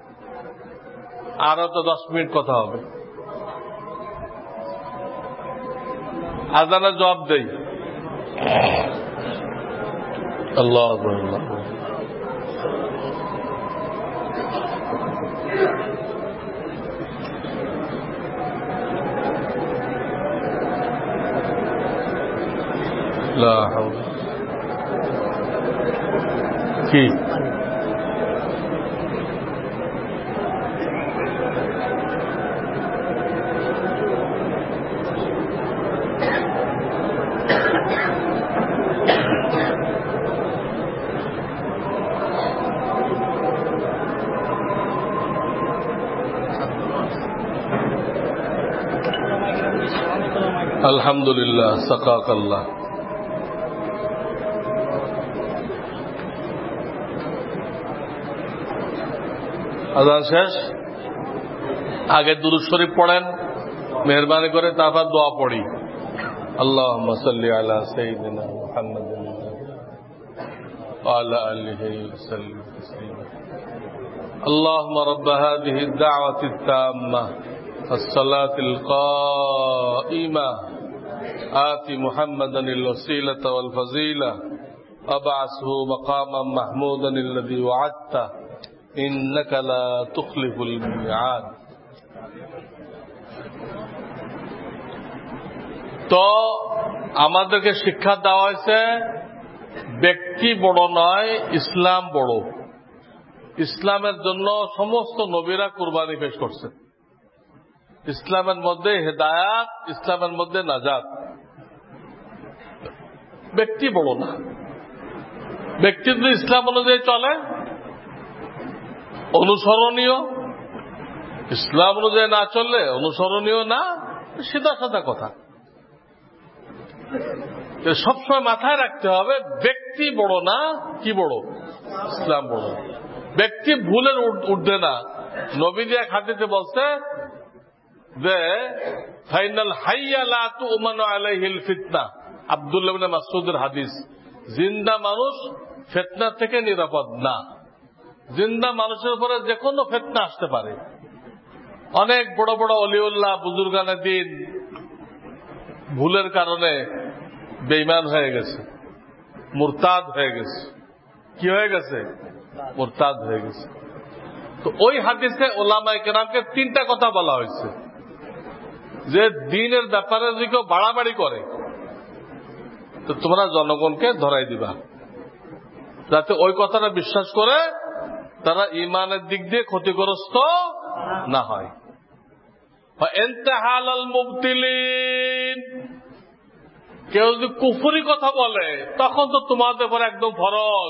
আরো তো দশ মিনিট কথা হবে। আজানের জবাব দেই। আল্লাহ আল্লাহ কি আলহামদুলিল্লাহ, সাকাক আল্লাহ। আজান শেষ, আগে দুরূদ শরীফ পড়েন মেহরবানি করে, তারপর দোয়া পড়ি। আল্লাহুম্মা সাল্লি আলা সাইয়্যিদিনা মুহাম্মাদিন ওয়া আলা আলিহি ওয়া সাল্লিম তাসলিমা। আল্লাহুম্মা রাব্বা হাযিহি আদ-দা'ওয়াতি আত-তাম্মা ওয়াস-সালাতিল কাঈমা আতি মুহাম্মাদানিল ওয়াসিলাতা ওয়াল ফাযিলা ওয়াব'আসহু মাকামান মাহমুদান আল্লাযী ওয়া'আদতা ইন্নাকা লা তুখলিফুল মি'আদ। তো আমাদেরকে শিক্ষা দেওয়া হয়েছে ব্যক্তি বড় নয়, ইসলাম বড়। ইসলামের জন্য সমস্ত নবীরা কুরবানি পেশ করছে। ইসলামের মধ্যে হেদায়াত, ইসলামের মধ্যে নাজাত। ব্যক্তি বড় না। ব্যক্তি যদি ইসলাম অনুযায়ী চলে অনুসরণীয়, ইসলাম অনুযায়ী না চললে অনুসরণীয় না, সিধা সাদা কথা। সবসময় মাথায় রাখতে হবে ব্যক্তি বড় না, কি বড়? ইসলাম বড়। ব্যক্তি ভুলের উঠবে না। নবীজি এক হাদিসে বলছে যে ফাইনাল হাইয়া লা তু'মানু আলাইহিল ফিতনা, আব্দুল্লাহ ইবনে মাসউদের হাদিস। জিন্দা মানুষ ফিতনা থেকে নিরাপদ না। জিন্দা মানুষের উপরে যে কোনো ফিতনা আসতে পারে। অনেক বড় বড় অলিউল্লাহ বুজুর্গানে দিন ভুলের কারণে বেঈমান হয়ে গেছে, মুরতাদ হয়ে গেছে। কি হয়ে গেছে? মুরতাদ হয়ে গেছে। তো ওই হাদিসে ওলামায়ে কেরামকে তিনটা কথা বলা হয়েছে যে দ্বীনের ব্যাপারে যদি কেউ বাড়াবাড়ি করে তো তোমরা জনগণকে ধরাই দিবা, যাতে ওই কথাটা বিশ্বাস করে তারা ইমানের দিক দিয়ে ক্ষতিগ্রস্ত না হয়। ইনতিহালাল মুবতিলিন, কেউ যদি কুফরি কথা বলে তখন তো তোমাদের উপর একদম ফরজ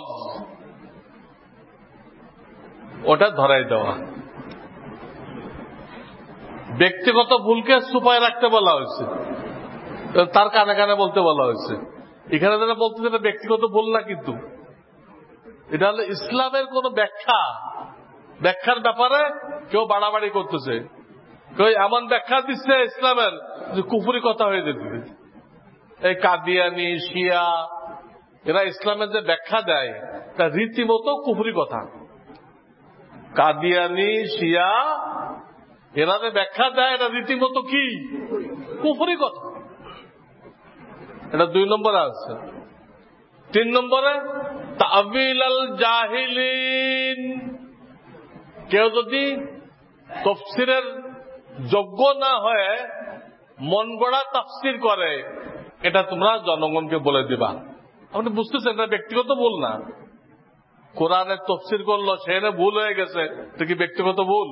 ওটা ধরাই দেওয়া। ব্যক্তিগত ভুলকে সুপায় রাখতে বলা হয়েছে, তার কানে কানে বলতে বলা হয়েছে। এখানে যারা বলতেছে এটা ব্যক্তিগত ভুল না, কিন্তু এটা হলো ইসলামের কোন ব্যাখ্যা। ব্যাখ্যার ব্যাপারে কেউ বাড়াবাড়ি করতেছে, কেউ এমন ব্যাখ্যা দিচ্ছে ইসলামের যে কুফরি কথা হয়ে যেতে। এই কাদিয়ানি, শিয়া, এরা ইসলামের যে ব্যাখ্যা দেয় তা রীতিমতো কুফরি কথা। কাদিয়ানি, শিয়া এরা যে ব্যাখ্যা দেয় এটা রীতিমতো কি কুফরি কথা। এটা দুই নম্বরে আছে। তিন নম্বরে তা'বিল আল জাহিলিন, কেউ যদি তাফসীরের যোগ্য না হয়ে মন গড়া তাফসীর করে, এটা তোমরা জনগণকে বলে দিবা। আপনি বুঝতেছেন এটা ব্যক্তিগত ভুল না। কোরআনের তাফসীর করলো, সেখানে ভুল হয়ে গেছে, এটা কি ব্যক্তিগত ভুল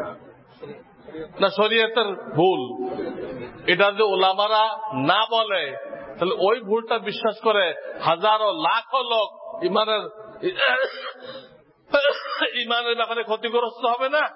না শরীয়তের ভুল? এটা যদি ওলামারা না বলে তাহলে ওই ভুলটা বিশ্বাস করে হাজারো লাখো লোক ইমানের ইমানের ব্যাপারে ক্ষতিগ্রস্ত হবে না?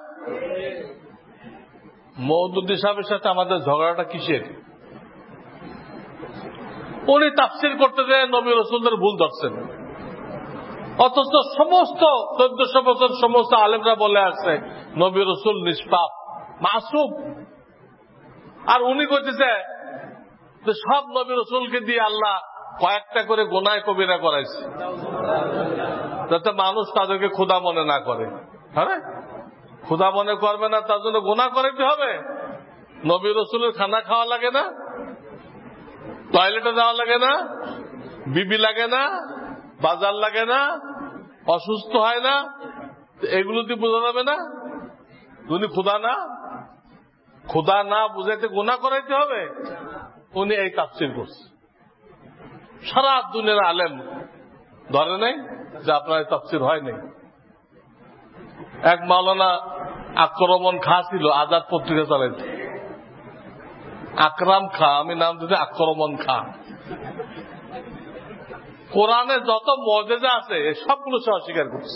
মওদুদী সাহেবের সাথে আমাদের ঝগড়াটা কিসের? উনি তাফসির করতে যেয়ে নবী রাসূলদের ভুল ধরছেন। অথচ সমস্ত চোদ্দশো বছর সমস্ত আলেমরা বলে আসছে নবী রাসূল নিষ্পাপ, মাসুম। আর উনি কইতেছে যে সব নবী রাসূলকে দিয়ে আল্লাহ কয়েকটা করে গুনাহ কবিরা করাইছে, যাতে মানুষ তাদেরকে খোদা মনে না করে। হ্যাঁ, খোদা মনে করবে না, তার জন্য গুনাহ করাইতে হবে। নবী রাসূলের খানা খাওয়া লাগে না, টয়লেটে যাওয়া লাগে না, বিবি লাগে না, বাজার লাগে না, অসুস্থ হয় না, এগুলো দিয়ে বোঝা যাবে না উনি খোদা না? খোদা না বুঝাইতে গুনাহ করাইতে হবে। উনি এই তাফসীর করছে। সারা দুনিয়ার আলেম ধরে নাই যে আপনার এই তাফসীর হয় নাই। এক মাওলানা আক্রমণ খা ছিল, আজাদ পত্রিকা চালাইছে। আকরাম খা, আমি নাম দিতে আক্রমণ খা। কোরআনে যত মুজিজা আছে সবগুলো সে অস্বীকার করছে।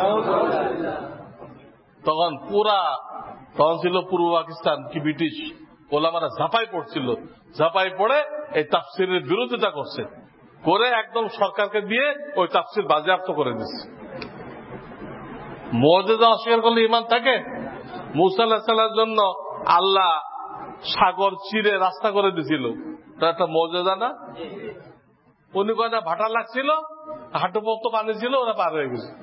তখন পুরা তখন ছিল পূর্ব পাকিস্তান কি ব্রিটিশ ওলামারা ঝাঁপাই পড়ছিল। ঝাঁপাই পড়ে এই তাফসীরের বিরোধিতা করছে, করে একদম সরকারকে দিয়ে ওই তাফসীর বাজেয়াপ্ত করে দিচ্ছে। মুজিজা অস্বীকার করলে ঈমান থাকে? মূসা আলাইহিস সালামের জন্য আল্লাহ সাগর চিরে রাস্তা করে দিছিল, তার একটা মুজিজা না? উনি কয়টা ভাটা লাগছিল, হাঁটু পর্যন্ত পানি ছিল, ওরা পার হয়ে গেছে।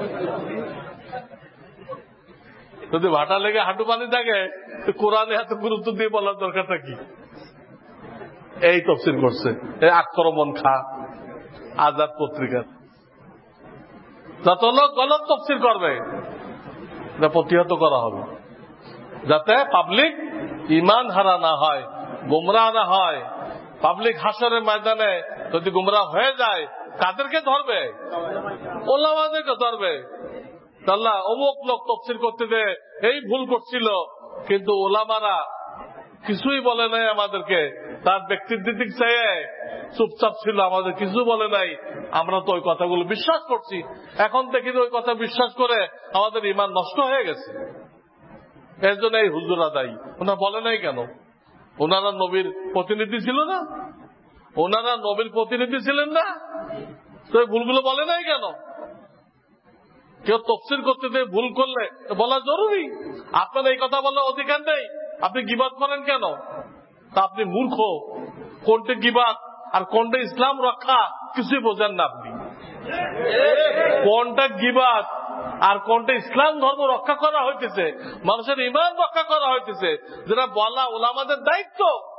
যদি ভাটা লেগে হাঁটু পানি থাকে, কোরআনে এত গুরুত্ব দিয়ে বলার দরকারটা কি? এই তাফসীর করছে এই আক্রমণ খা আজাদ পত্রিকার। যত লোক গলত তাফসীর করবে প্রতিহত করা হবে, যাতে পাবলিক ঈমান হারা না হয়, গুমরাহ না হয়। পাবলিক হাসরের ময়দানে যদি গুমরাহ হয়ে যায়, কাদেরকে ধরবে? ওলামাদেরকে ধরবে। আল্লাহ অমুক লোক তাফসীর করতে দে, এই ভুল করছিল, কিন্তু ওলামারা কিছুই বলে নাই আমাদেরকে, তার ব্যক্তির দিক চেয়ে চুপচাপ ছিল, আমাদের কিছু বলে নাই, আমরা তো ওই কথাগুলো বিশ্বাস করছি। এখন দেখি ওই কথা বিশ্বাস করে আমাদের ঈমান নষ্ট হয়ে গেছে। এর জন্য এই হুজুরা দায়ী। ওনারা বলে নাই কেন? ওনারা নবীর প্রতিনিধি ছিল না? ওনারা নবীর প্রতিনিধি ছিলেন না? তো এই ভুলগুলো বলে নাই কেন? কেউ তাফসীর করতে দিয়ে ভুল করলে বলা জরুরি। আপনার এই কথা বলার অধিকার নেই, আপনি গীবাত করেন কেন? তা আপনি মূর্খ। কোনটা গীবাত আর কোনটা ইসলাম রক্ষা কিছুই বোঝেন না আপনি। কোনটা গীবাত আর কোনটা ইসলাম ধর্ম রক্ষা করা হইতেছে, মানুষের ঈমান রক্ষা করা হইতেছে, যেটা বলা ওলামাদের দায়িত্ব,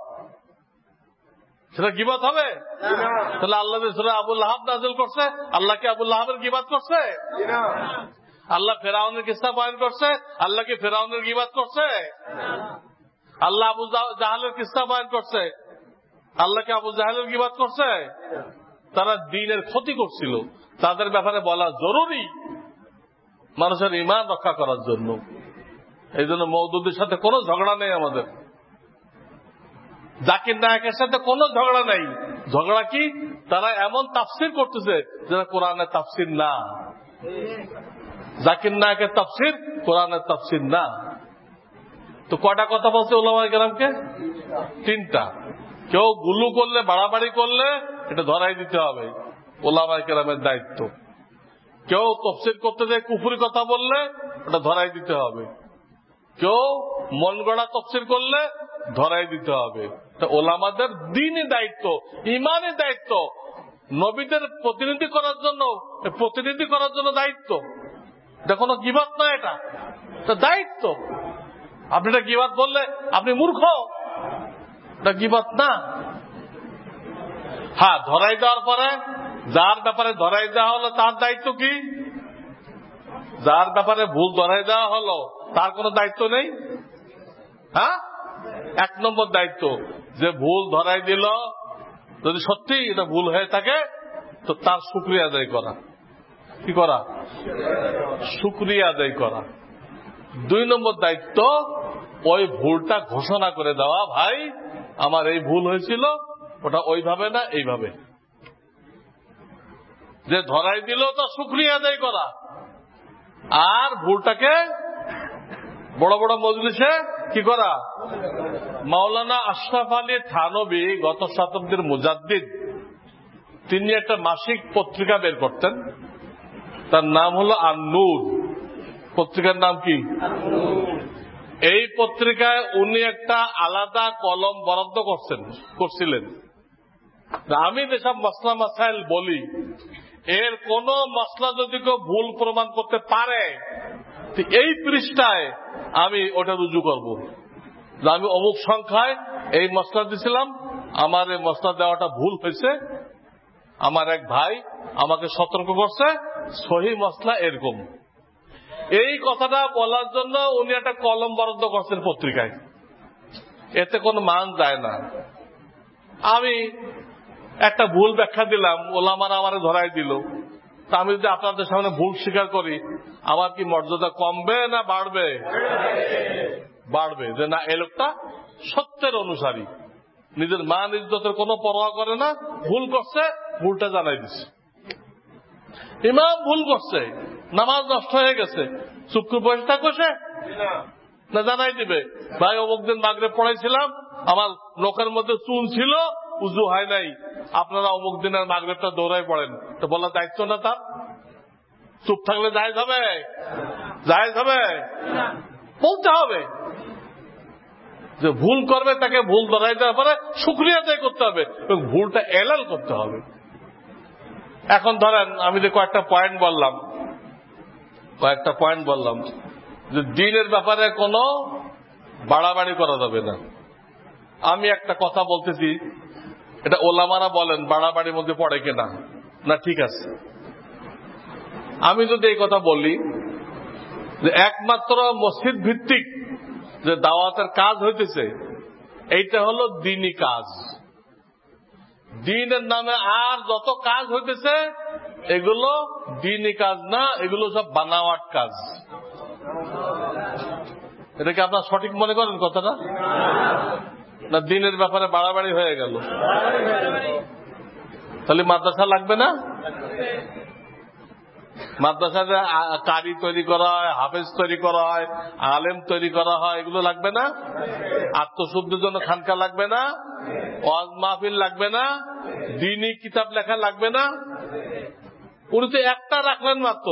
সেটা গীবাত হবে? তাহলে আল্লাহ সূরা আবু লাহাব নাযিল করছে, আল্লাহ কি আবু লাহাবের গীবাত করছে? আল্লাহ ফেরাউনের কিসসা বয়ান করছে, আল্লাহ কি ফেরাউনের গীবাত করছে? আল্লাহ আবু জাহালের কিসসা বয়ান করছে, আল্লাহ কি আবু জাহালের গীবাত করছে? তারা দ্বীনের ক্ষতি করছিল, তাদের ব্যাপারে বলা জরুরি মানুষের ঈমান রক্ষা করার জন্য। এই জন্য মওদুদের সাথে কোনো ঝগড়া নেই আমাদের, জাকির নায়েকের সাথে কোনো ঝগড়া নেই। ঝগড়া কি? তারা এমন তাফসীর করতেছে যেটা কোরআনের তাফসীর না। জাকির নায়েকের তাফসীর কোরআনের তাফসীর না। তো কয়টা কথা বলছে উলামায়ে কেরামকে? তিনটা। কেউ গুলু করলে, বাড়াবাড়ি করলে এটা ধরাই দিতে হবে, উলামায়ে কেরামের দায়িত্ব। কেউ তাফসীর করতে যায় কুফরি কথা বললে এটা ধরাই দিতে হবে। কেউ মন গড়া তাফসীর করলে ধরাই দিতে হবে। ওলামাদের দ্বীনের দায়িত্ব, ঈমানের দায়িত্ব, নবীদের প্রতিনিধি করার জন্য প্রতিনিধি করার জন্য দায়িত্ব। এটা কোনো গীবাত না, এটা দায়িত্ব। আপনি এটা গীবাত বললে আপনি মূর্খ, এটা গীবাত না। হ্যাঁ, ধরাই দেওয়ার পরে যার ব্যাপারে ধরাই দেওয়া হলো তার দায়িত্ব কি? যার ব্যাপারে ভুল ধরাই দেওয়া হলো তার কোনো দায়িত্ব নেই? হ্যাঁ, এক নম্বর দায়িত্ব, যে ভুল ধরাই দিল, যদি সত্যি এটা ভুল হয়ে থাকে তো তার শুকরিয়া আদায় করা। কি করা? শুকরিয়া আদায় করা। দুই নম্বর দায়িত্ব, ওই ভুলটা ঘোষণা করে দেওয়া, ভাই আমার এই ভুল হয়েছিল, ওটা ওইভাবে না এইভাবে। যে ধরাই দিল তার শুকরিয়া আদায় করা, আর ভুলটাকে বড় বড় মজলিসে কি করা। মাওলানা আশরাফ আলী থানভী গত শতাব্দীর মুজাদ্দিদ, তিনি একটা মাসিক পত্রিকা বের করতেন, তার নাম হলো আন-নূর। পত্রিকার নাম কি? এই পত্রিকায় উনি একটা আলাদা কলম বরাদ্দ করছেন করছিলেন। আমি যেসব মাসলা মাসাইল বলি, এর কোন মাসলা যদি কেউ ভুল প্রমাণ করতে পারে, এই পৃষ্ঠায় আমি ওটা রুজু করব। আমি অমুক সংখ্যায় এই মশলা দিছিলাম, আমার এই মশলা দেওয়াটা ভুল হয়েছে, আমার এক ভাই আমাকে সতর্ক করছে, সহি মশলা এরকম। এই কথাটা বলার জন্য উনি একটা কলম বরাদ্দ করছেন পত্রিকায়, এতে কোনো মান যায় না। আমি একটা ভুল ব্যাখ্যা দিলাম, ওলামারা আমারে ধরাই দিল, তা আমি যদি আপনাদের সামনে ভুল স্বীকার করি, আমার কি মর্যাদা কমবে না বাড়বে? বাড়বে। যে না, এই লোকটা সত্যের অনুসারী, নিজের মান ইজ্জতের কোনো পরোয়া করে না, ভুল করছে, ভুলটা জানাই দিচ্ছে। ইমাম ভুল করছে, নামাজ নষ্ট হয়ে গেছে, চুপ করে বসে থাকবে সে? না, জানাই দিবে, ভাই অমুক দিন মাগরিব পড়াইছিলাম, আমার লোকের মধ্যে চুন ছিল, উজু হয় নাই, আপনারা অমুক দিনের মাগরিবটা দৌড়াই পড়েন। তো বলার দায়িত্ব না তার? চুপ থাকলে জায়েজ হবে? জায়েজ হবে? বলতে হবে। যে ভুল করবে তাকে ভুল ধরাই দেওয়ার পরে শুকরিয়া আদায় করতে হবে এবং ভুলটা এলাল করতে হবে। এখন ধরেন আমি যে কয়েকটা পয়েন্ট বললাম, কয়েকটা পয়েন্ট বললাম যে দ্বীনের ব্যাপারে কোনো বাড়াবাড়ি করা যাবে না। আমি একটা কথা বলতেছি, এটা ওলামারা বলেন বাড়াবাড়ির মধ্যে পড়ে কিনা, না ঠিক আছে। আমি যদি এই কথা বলি যে একমাত্র মসজিদ ভিত্তিক যে দাওয়াতের কাজ হইতেছে, এইটা হলো দ্বীনি কাজ। দ্বীনের নামে আর যত কাজ হইতেছে এগুলো দ্বীনি কাজ না, এগুলো সব বানাওয়াট কাজ। এটা কি আপনার সঠিক মনে করেন কথাটা? না দ্বীনের ব্যাপারে বাড়াবাড়ি হয়ে গেল? তাহলে মাদ্রাসা লাগবে না? মাদ্রাসাতে কারি তৈরি করা হয়, হাফেজ তৈরি করা হয়, আলেম তৈরি করা হয়, এগুলো লাগবে না? আত্মশুদ্ধির জন্য খানকা লাগবে না? ওয়াজ মাহফিল লাগবে না? দ্বীনি কিতাব লেখা লাগবে না? উনি তো একটা রাখলেন মাত্র,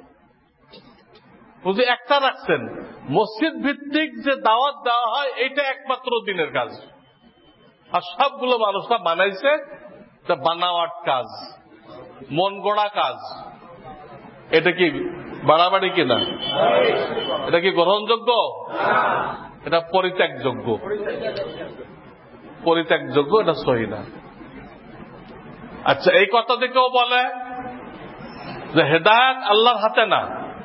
উনি একটা রাখছেন। মসজিদ ভিত্তিক যে দাওয়াত দেওয়া হয় এটা একমাত্র দ্বীনের কাজ, আর সবগুলো মানুষরা বানাইছে বানাওয়াট কাজ, মন গড়া কাজ। এটা কি বাড়াবাড়ি কিনা? এটা কি গ্রহণযোগ্য? এটা পরিত্যাগযোগ্য, পরিত্যাগযোগ্য, এটা সহি না। আচ্ছা, এই কথা থেকেও বলে যে হেদায়েত আল্লাহর হাতে না।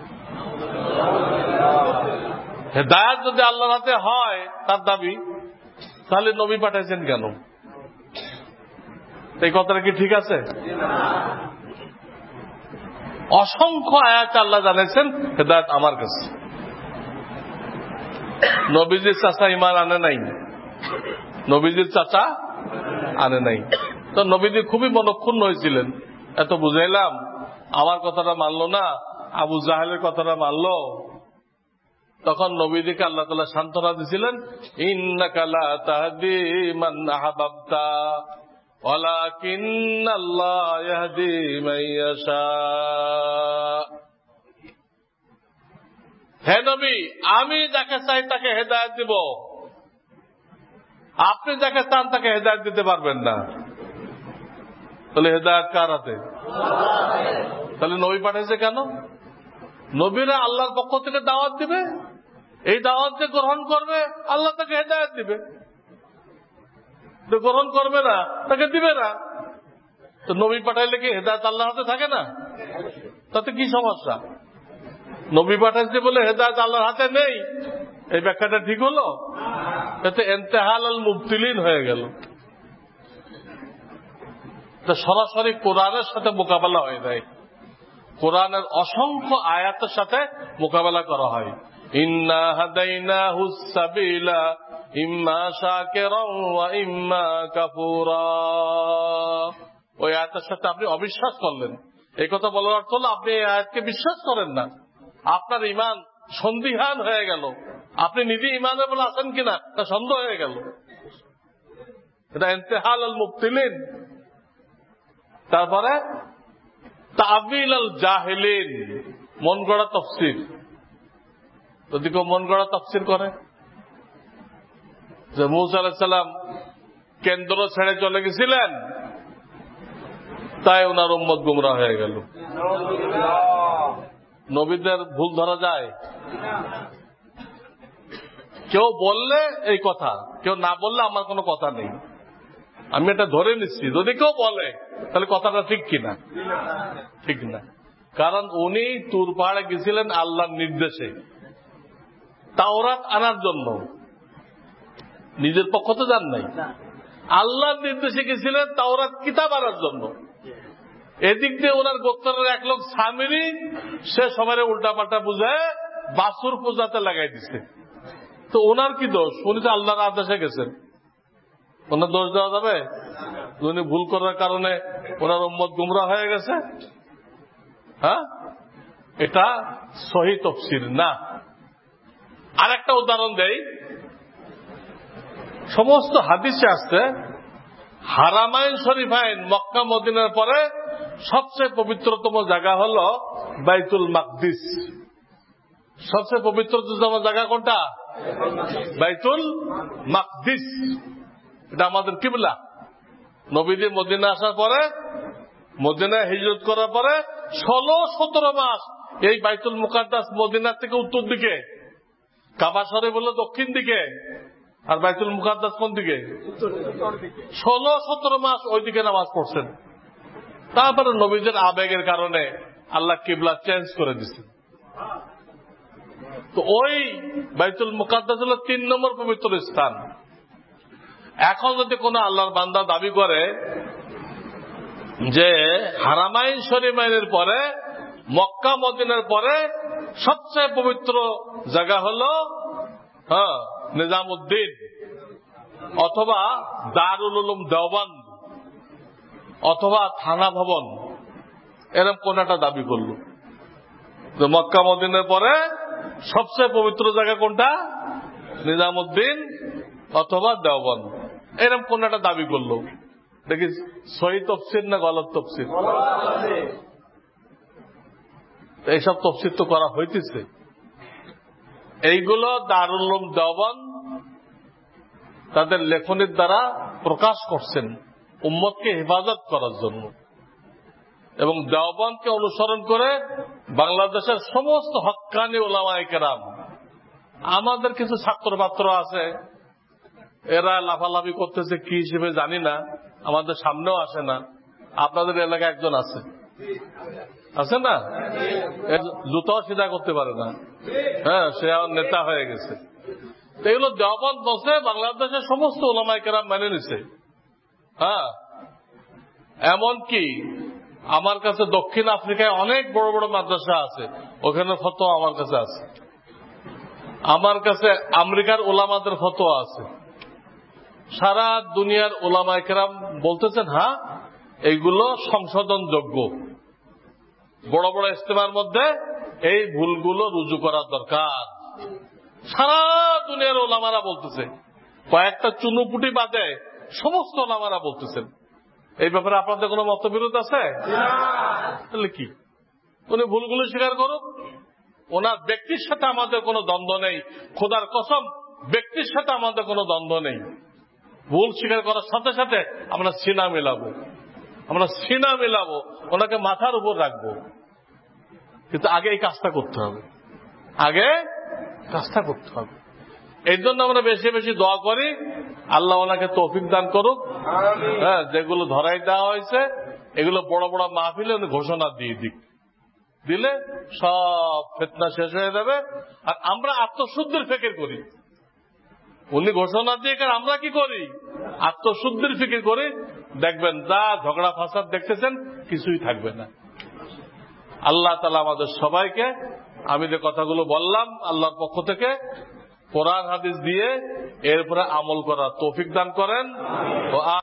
হেদায়েত যদি আল্লাহর হাতে হয় তার দাবি, তাহলে নবী পাঠাইছেন কেন? এই কথাটা কি ঠিক আছে? অসংখ্য আয়াতে আল্লাহ জানাইছেন হেদায়েত আমার কাছে। নবীজির চাচা ইমান আনে নাই, নবীজির চাচা আনে নাই। তো নবীজি খুবই মনক্ষুণ্ণ হয়েছিলেন, এত বুঝাইলাম, আমার কথাটা মানলো না, আবু জাহেলের কথাটা মানলো। তখন নবীজিকে আল্লাহ তাআলা সান্ত্বনা দিয়েছিলেন, ইন্নাকা লা তাহদি মান আহবাবতা ওয়ালাকিন্নাল্লাহ ইয়াহদি মান ইয়াশা। হে নবী, আমি যাকে চাই তাকে হেদায়েত দিব, আপনি যাকে চান তাকে হেদায়েত দিতে পারবেন না। তাহলে হেদায়েত কার হাতে? তাহলে নবী পাঠাইছে কেন? নবীরা আল্লাহর পক্ষ থেকে দাওয়াত দিবে, এই দাওয়াত যে গ্রহণ করবে আল্লাহ তাকে হেদায়েত দিবে, গ্রহণ করবে না তাকে দিবে না। তো নবী পাঠাইলে কি হেদায়েত আল্লাহর হাতে থাকে না? তাতে কি সমস্যা? নবী পাঠাইছে বলে হেদায়েত আল্লাহর হাতে নেই, এই ব্যাখ্যাটা ঠিক হলো? এতে ইন্তেহাল আল মুবতিলিন হয়ে গেল। সরাসরি কোরআনের সাথে মোকাবেলা হয়ে যায়, কোরআনের অসংখ্য আয়াতের সাথে মোকাবেলা করা হয়। ইন্না হাদাইনাহুস সাবিলা ইম্মা শাকিরান ওয়া ইম্মা কাফুরা। ওই আয়াতের সাথে আপনি অবিশ্বাস করলেন, এই কথা বলার অর্থ হলো আপনি এই আয়াতকে বিশ্বাস করেন না, আপনার ঈমান সন্দিহান হয়ে গেল, আপনি নিজে ঈমানে বলে আছেন কিনা তা সন্দেহ হয়ে গেল। এটা ইন্তেহাল আল মুবতিলিন। তারপরে তাবিল আল জাহিলিন, মন গড়া তাফসীর। যদি কেউ মন গড়া তাফসীর করে যে মূসা আলাইহিস সালাম কেন্দ্র ছেড়ে চলে গেছিলেন, তাই ওনার উম্মত গুমরাহ হয়ে গেল। নবীদের ভুল ধরা যায়? কেউ বললে এই কথা, কেউ না বললে আমার কোনো কথা নেই, আমি এটা ধরে নিচ্ছি। যদি কেউ বলে তাহলে কথাটা ঠিক কিনা? ঠিক না। কারণ উনি তুর পাহাড়ে গেছিলেন আল্লাহর নির্দেশে, তাওরাত আনার জন্য, নিজের পক্ষ তো যান নাই, আল্লাহর নির্দেশে গেছিলেন তাওরাত কিতাব আনার জন্য। এদিক দিয়ে ওনার গোত্রের এক লোক সামিরি, সে সবাই উল্টা পাল্টা বুঝায় বাসুর পূজাতে লাগাই দিছে। তো ওনার কি দোষ? উনি তো আল্লাহর আদেশে গেছেন, ওনার দোষ দেওয়া যাবে? উনি ভুল করার কারণে ওনার উম্মত গুমরাহ হয়ে গেছে। হ্যাঁ, এটা সহি তাফসীর না। আর একটা উদাহরণ দেই, সমস্ত হাদিসে আসছে হারামাইন শরীফাইন, মক্কা মদিনার পরে সবচেয়ে পবিত্রতম জায়গা হল বাইতুল মাকদিস। সবচেয়ে পবিত্রতম জায়গা কোনটা? বাইতুল মাকদিস। এটা আমাদের কিবলা। নবীজি মদিনা আসার পরে, মদিনায় হিজরত করার পরে ষোলো সতেরো মাস এই বাইতুল মুকাদ্দাস মদিনার থেকে উত্তর দিকে, কাবা শরীফ হলো দক্ষিণ দিকে, আর বাইতুল মুকাদ্দাস কোন দিকে? ষোলো সতেরো মাস ওইদিকে নামাজ পড়ছেন। তারপরে নবীদের আবেগের কারণে আল্লাহ কিবলা চেঞ্জ করে দিচ্ছেন। তো ওই বাইতুল মুকাদ্দাস হলো তিন নম্বর পবিত্র স্থান। এখন যদি কোন আল্লাহর বান্দা দাবি করে যে হারামাইন শরীফাইনের পরে, মক্কা মদিনার পরে সবচেয়ে পবিত্র জায়গা হলো হ্যাঁ নিজামউদ্দিন অথবা দারুল উলুম দেওবন্দ অথবা থানা ভবন, এরকম কোন একটা দাবি করল যে মক্কা মদিনার পরে সবচেয়ে পবিত্র জায়গা কোনটা? নিজামউদ্দিন অথবা দেওবন্দ, এরকম কোন একটা দাবি করলো। দেখি সহি তাফসীর না গলত তাফসীর? এইসব তাফসীর তো করা হইতেছে। এইগুলো দারুল উলুম দেওবন্দ তাদের লেখনের দ্বারা প্রকাশ করছেন উম্মতকে হেফাজত করার জন্য, এবং দেওবন্দকে অনুসরণ করে বাংলাদেশের সমস্ত হক্কানি উলামায়ে কেরাম, আমাদের কিছু ছাত্র পাত্র আছে, এরা লাফালাফি করতেছে কি হিসেবে জানি না, আমাদের সামনেও আসে না। আপনাদের এলাকায় একজন আছে, আছে না? জুতাও সিধা করতে পারে না, হ্যাঁ, সে নেতা হয়ে গেছে। এগুলো দেওবন্দ বসে বাংলাদেশের সমস্ত উলামায়ে কেরাম মেনে নিছে। হ্যাঁ, এমনকি আমার কাছে দক্ষিণ আফ্রিকায় অনেক বড় বড় মাদ্রাসা আছে, ওখানে ফতোয়া আমার কাছে আছে। আমার কাছে আমেরিকার উলামাদের ফতোয়া আছে। সারা দুনিয়ার উলামায়ে কেরাম বলতেছেন হ্যাঁ এইগুলো সংশোধনযোগ্য, বড় বড় ইজতেমার মধ্যে এই ভুলগুলো রুজু করা দরকার। সারা দুনিয়ার ওলামারা বলতেছে, কয়েকটা চুনুপুটি বাদে সমস্ত ওলামারা বলতেছেন। এই ব্যাপারে আপনাদের কোনো মতবিরোধ আছে? তাহলে কি, উনি ভুলগুলো স্বীকার করুক। ওনার ব্যক্তির সাথে আমাদের কোনো দ্বন্দ্ব নেই, খোদার কসম ব্যক্তির সাথে আমাদের কোনো দ্বন্দ্ব নেই। ভুল স্বীকার করার সাথে সাথে আমরা সিনা মেলাবো, আমরা সিনা মেলাবো, ওনাকে মাথার উপর রাখবো। কিন্তু আগে এই কাজটা করতে হবে, আগে কাজটা করতে হবে। এই জন্য আমরা বেশি বেশি দোয়া করি, আল্লাহ ওনাকে তৌফিক দান করুক। হ্যাঁ, যেগুলো ধরাই দেওয়া হয়েছে এগুলো বড় বড় মাহফিলে উনি ঘোষণা দিয়ে দিক, দিলে সব ফিতনা শেষ হয়ে যাবে। আর আমরা আত্মশুদ্ধির ফিকির করি, উনি ঘোষণা দিয়ে আমরা কি করি? আত্মশুদ্ধির ফিকির করি। দেখবেন যা ঝগড়া ফাসাদ দেখতেছেন কিছুই থাকবে না। আল্লাহ তাআলা আমাদের সবাইকে, আমি যে কথাগুলো বললাম আল্লাহর পক্ষ থেকে, কোরআন হাদিস দিয়ে এরপরে আমল করার তৌফিক দান করেন।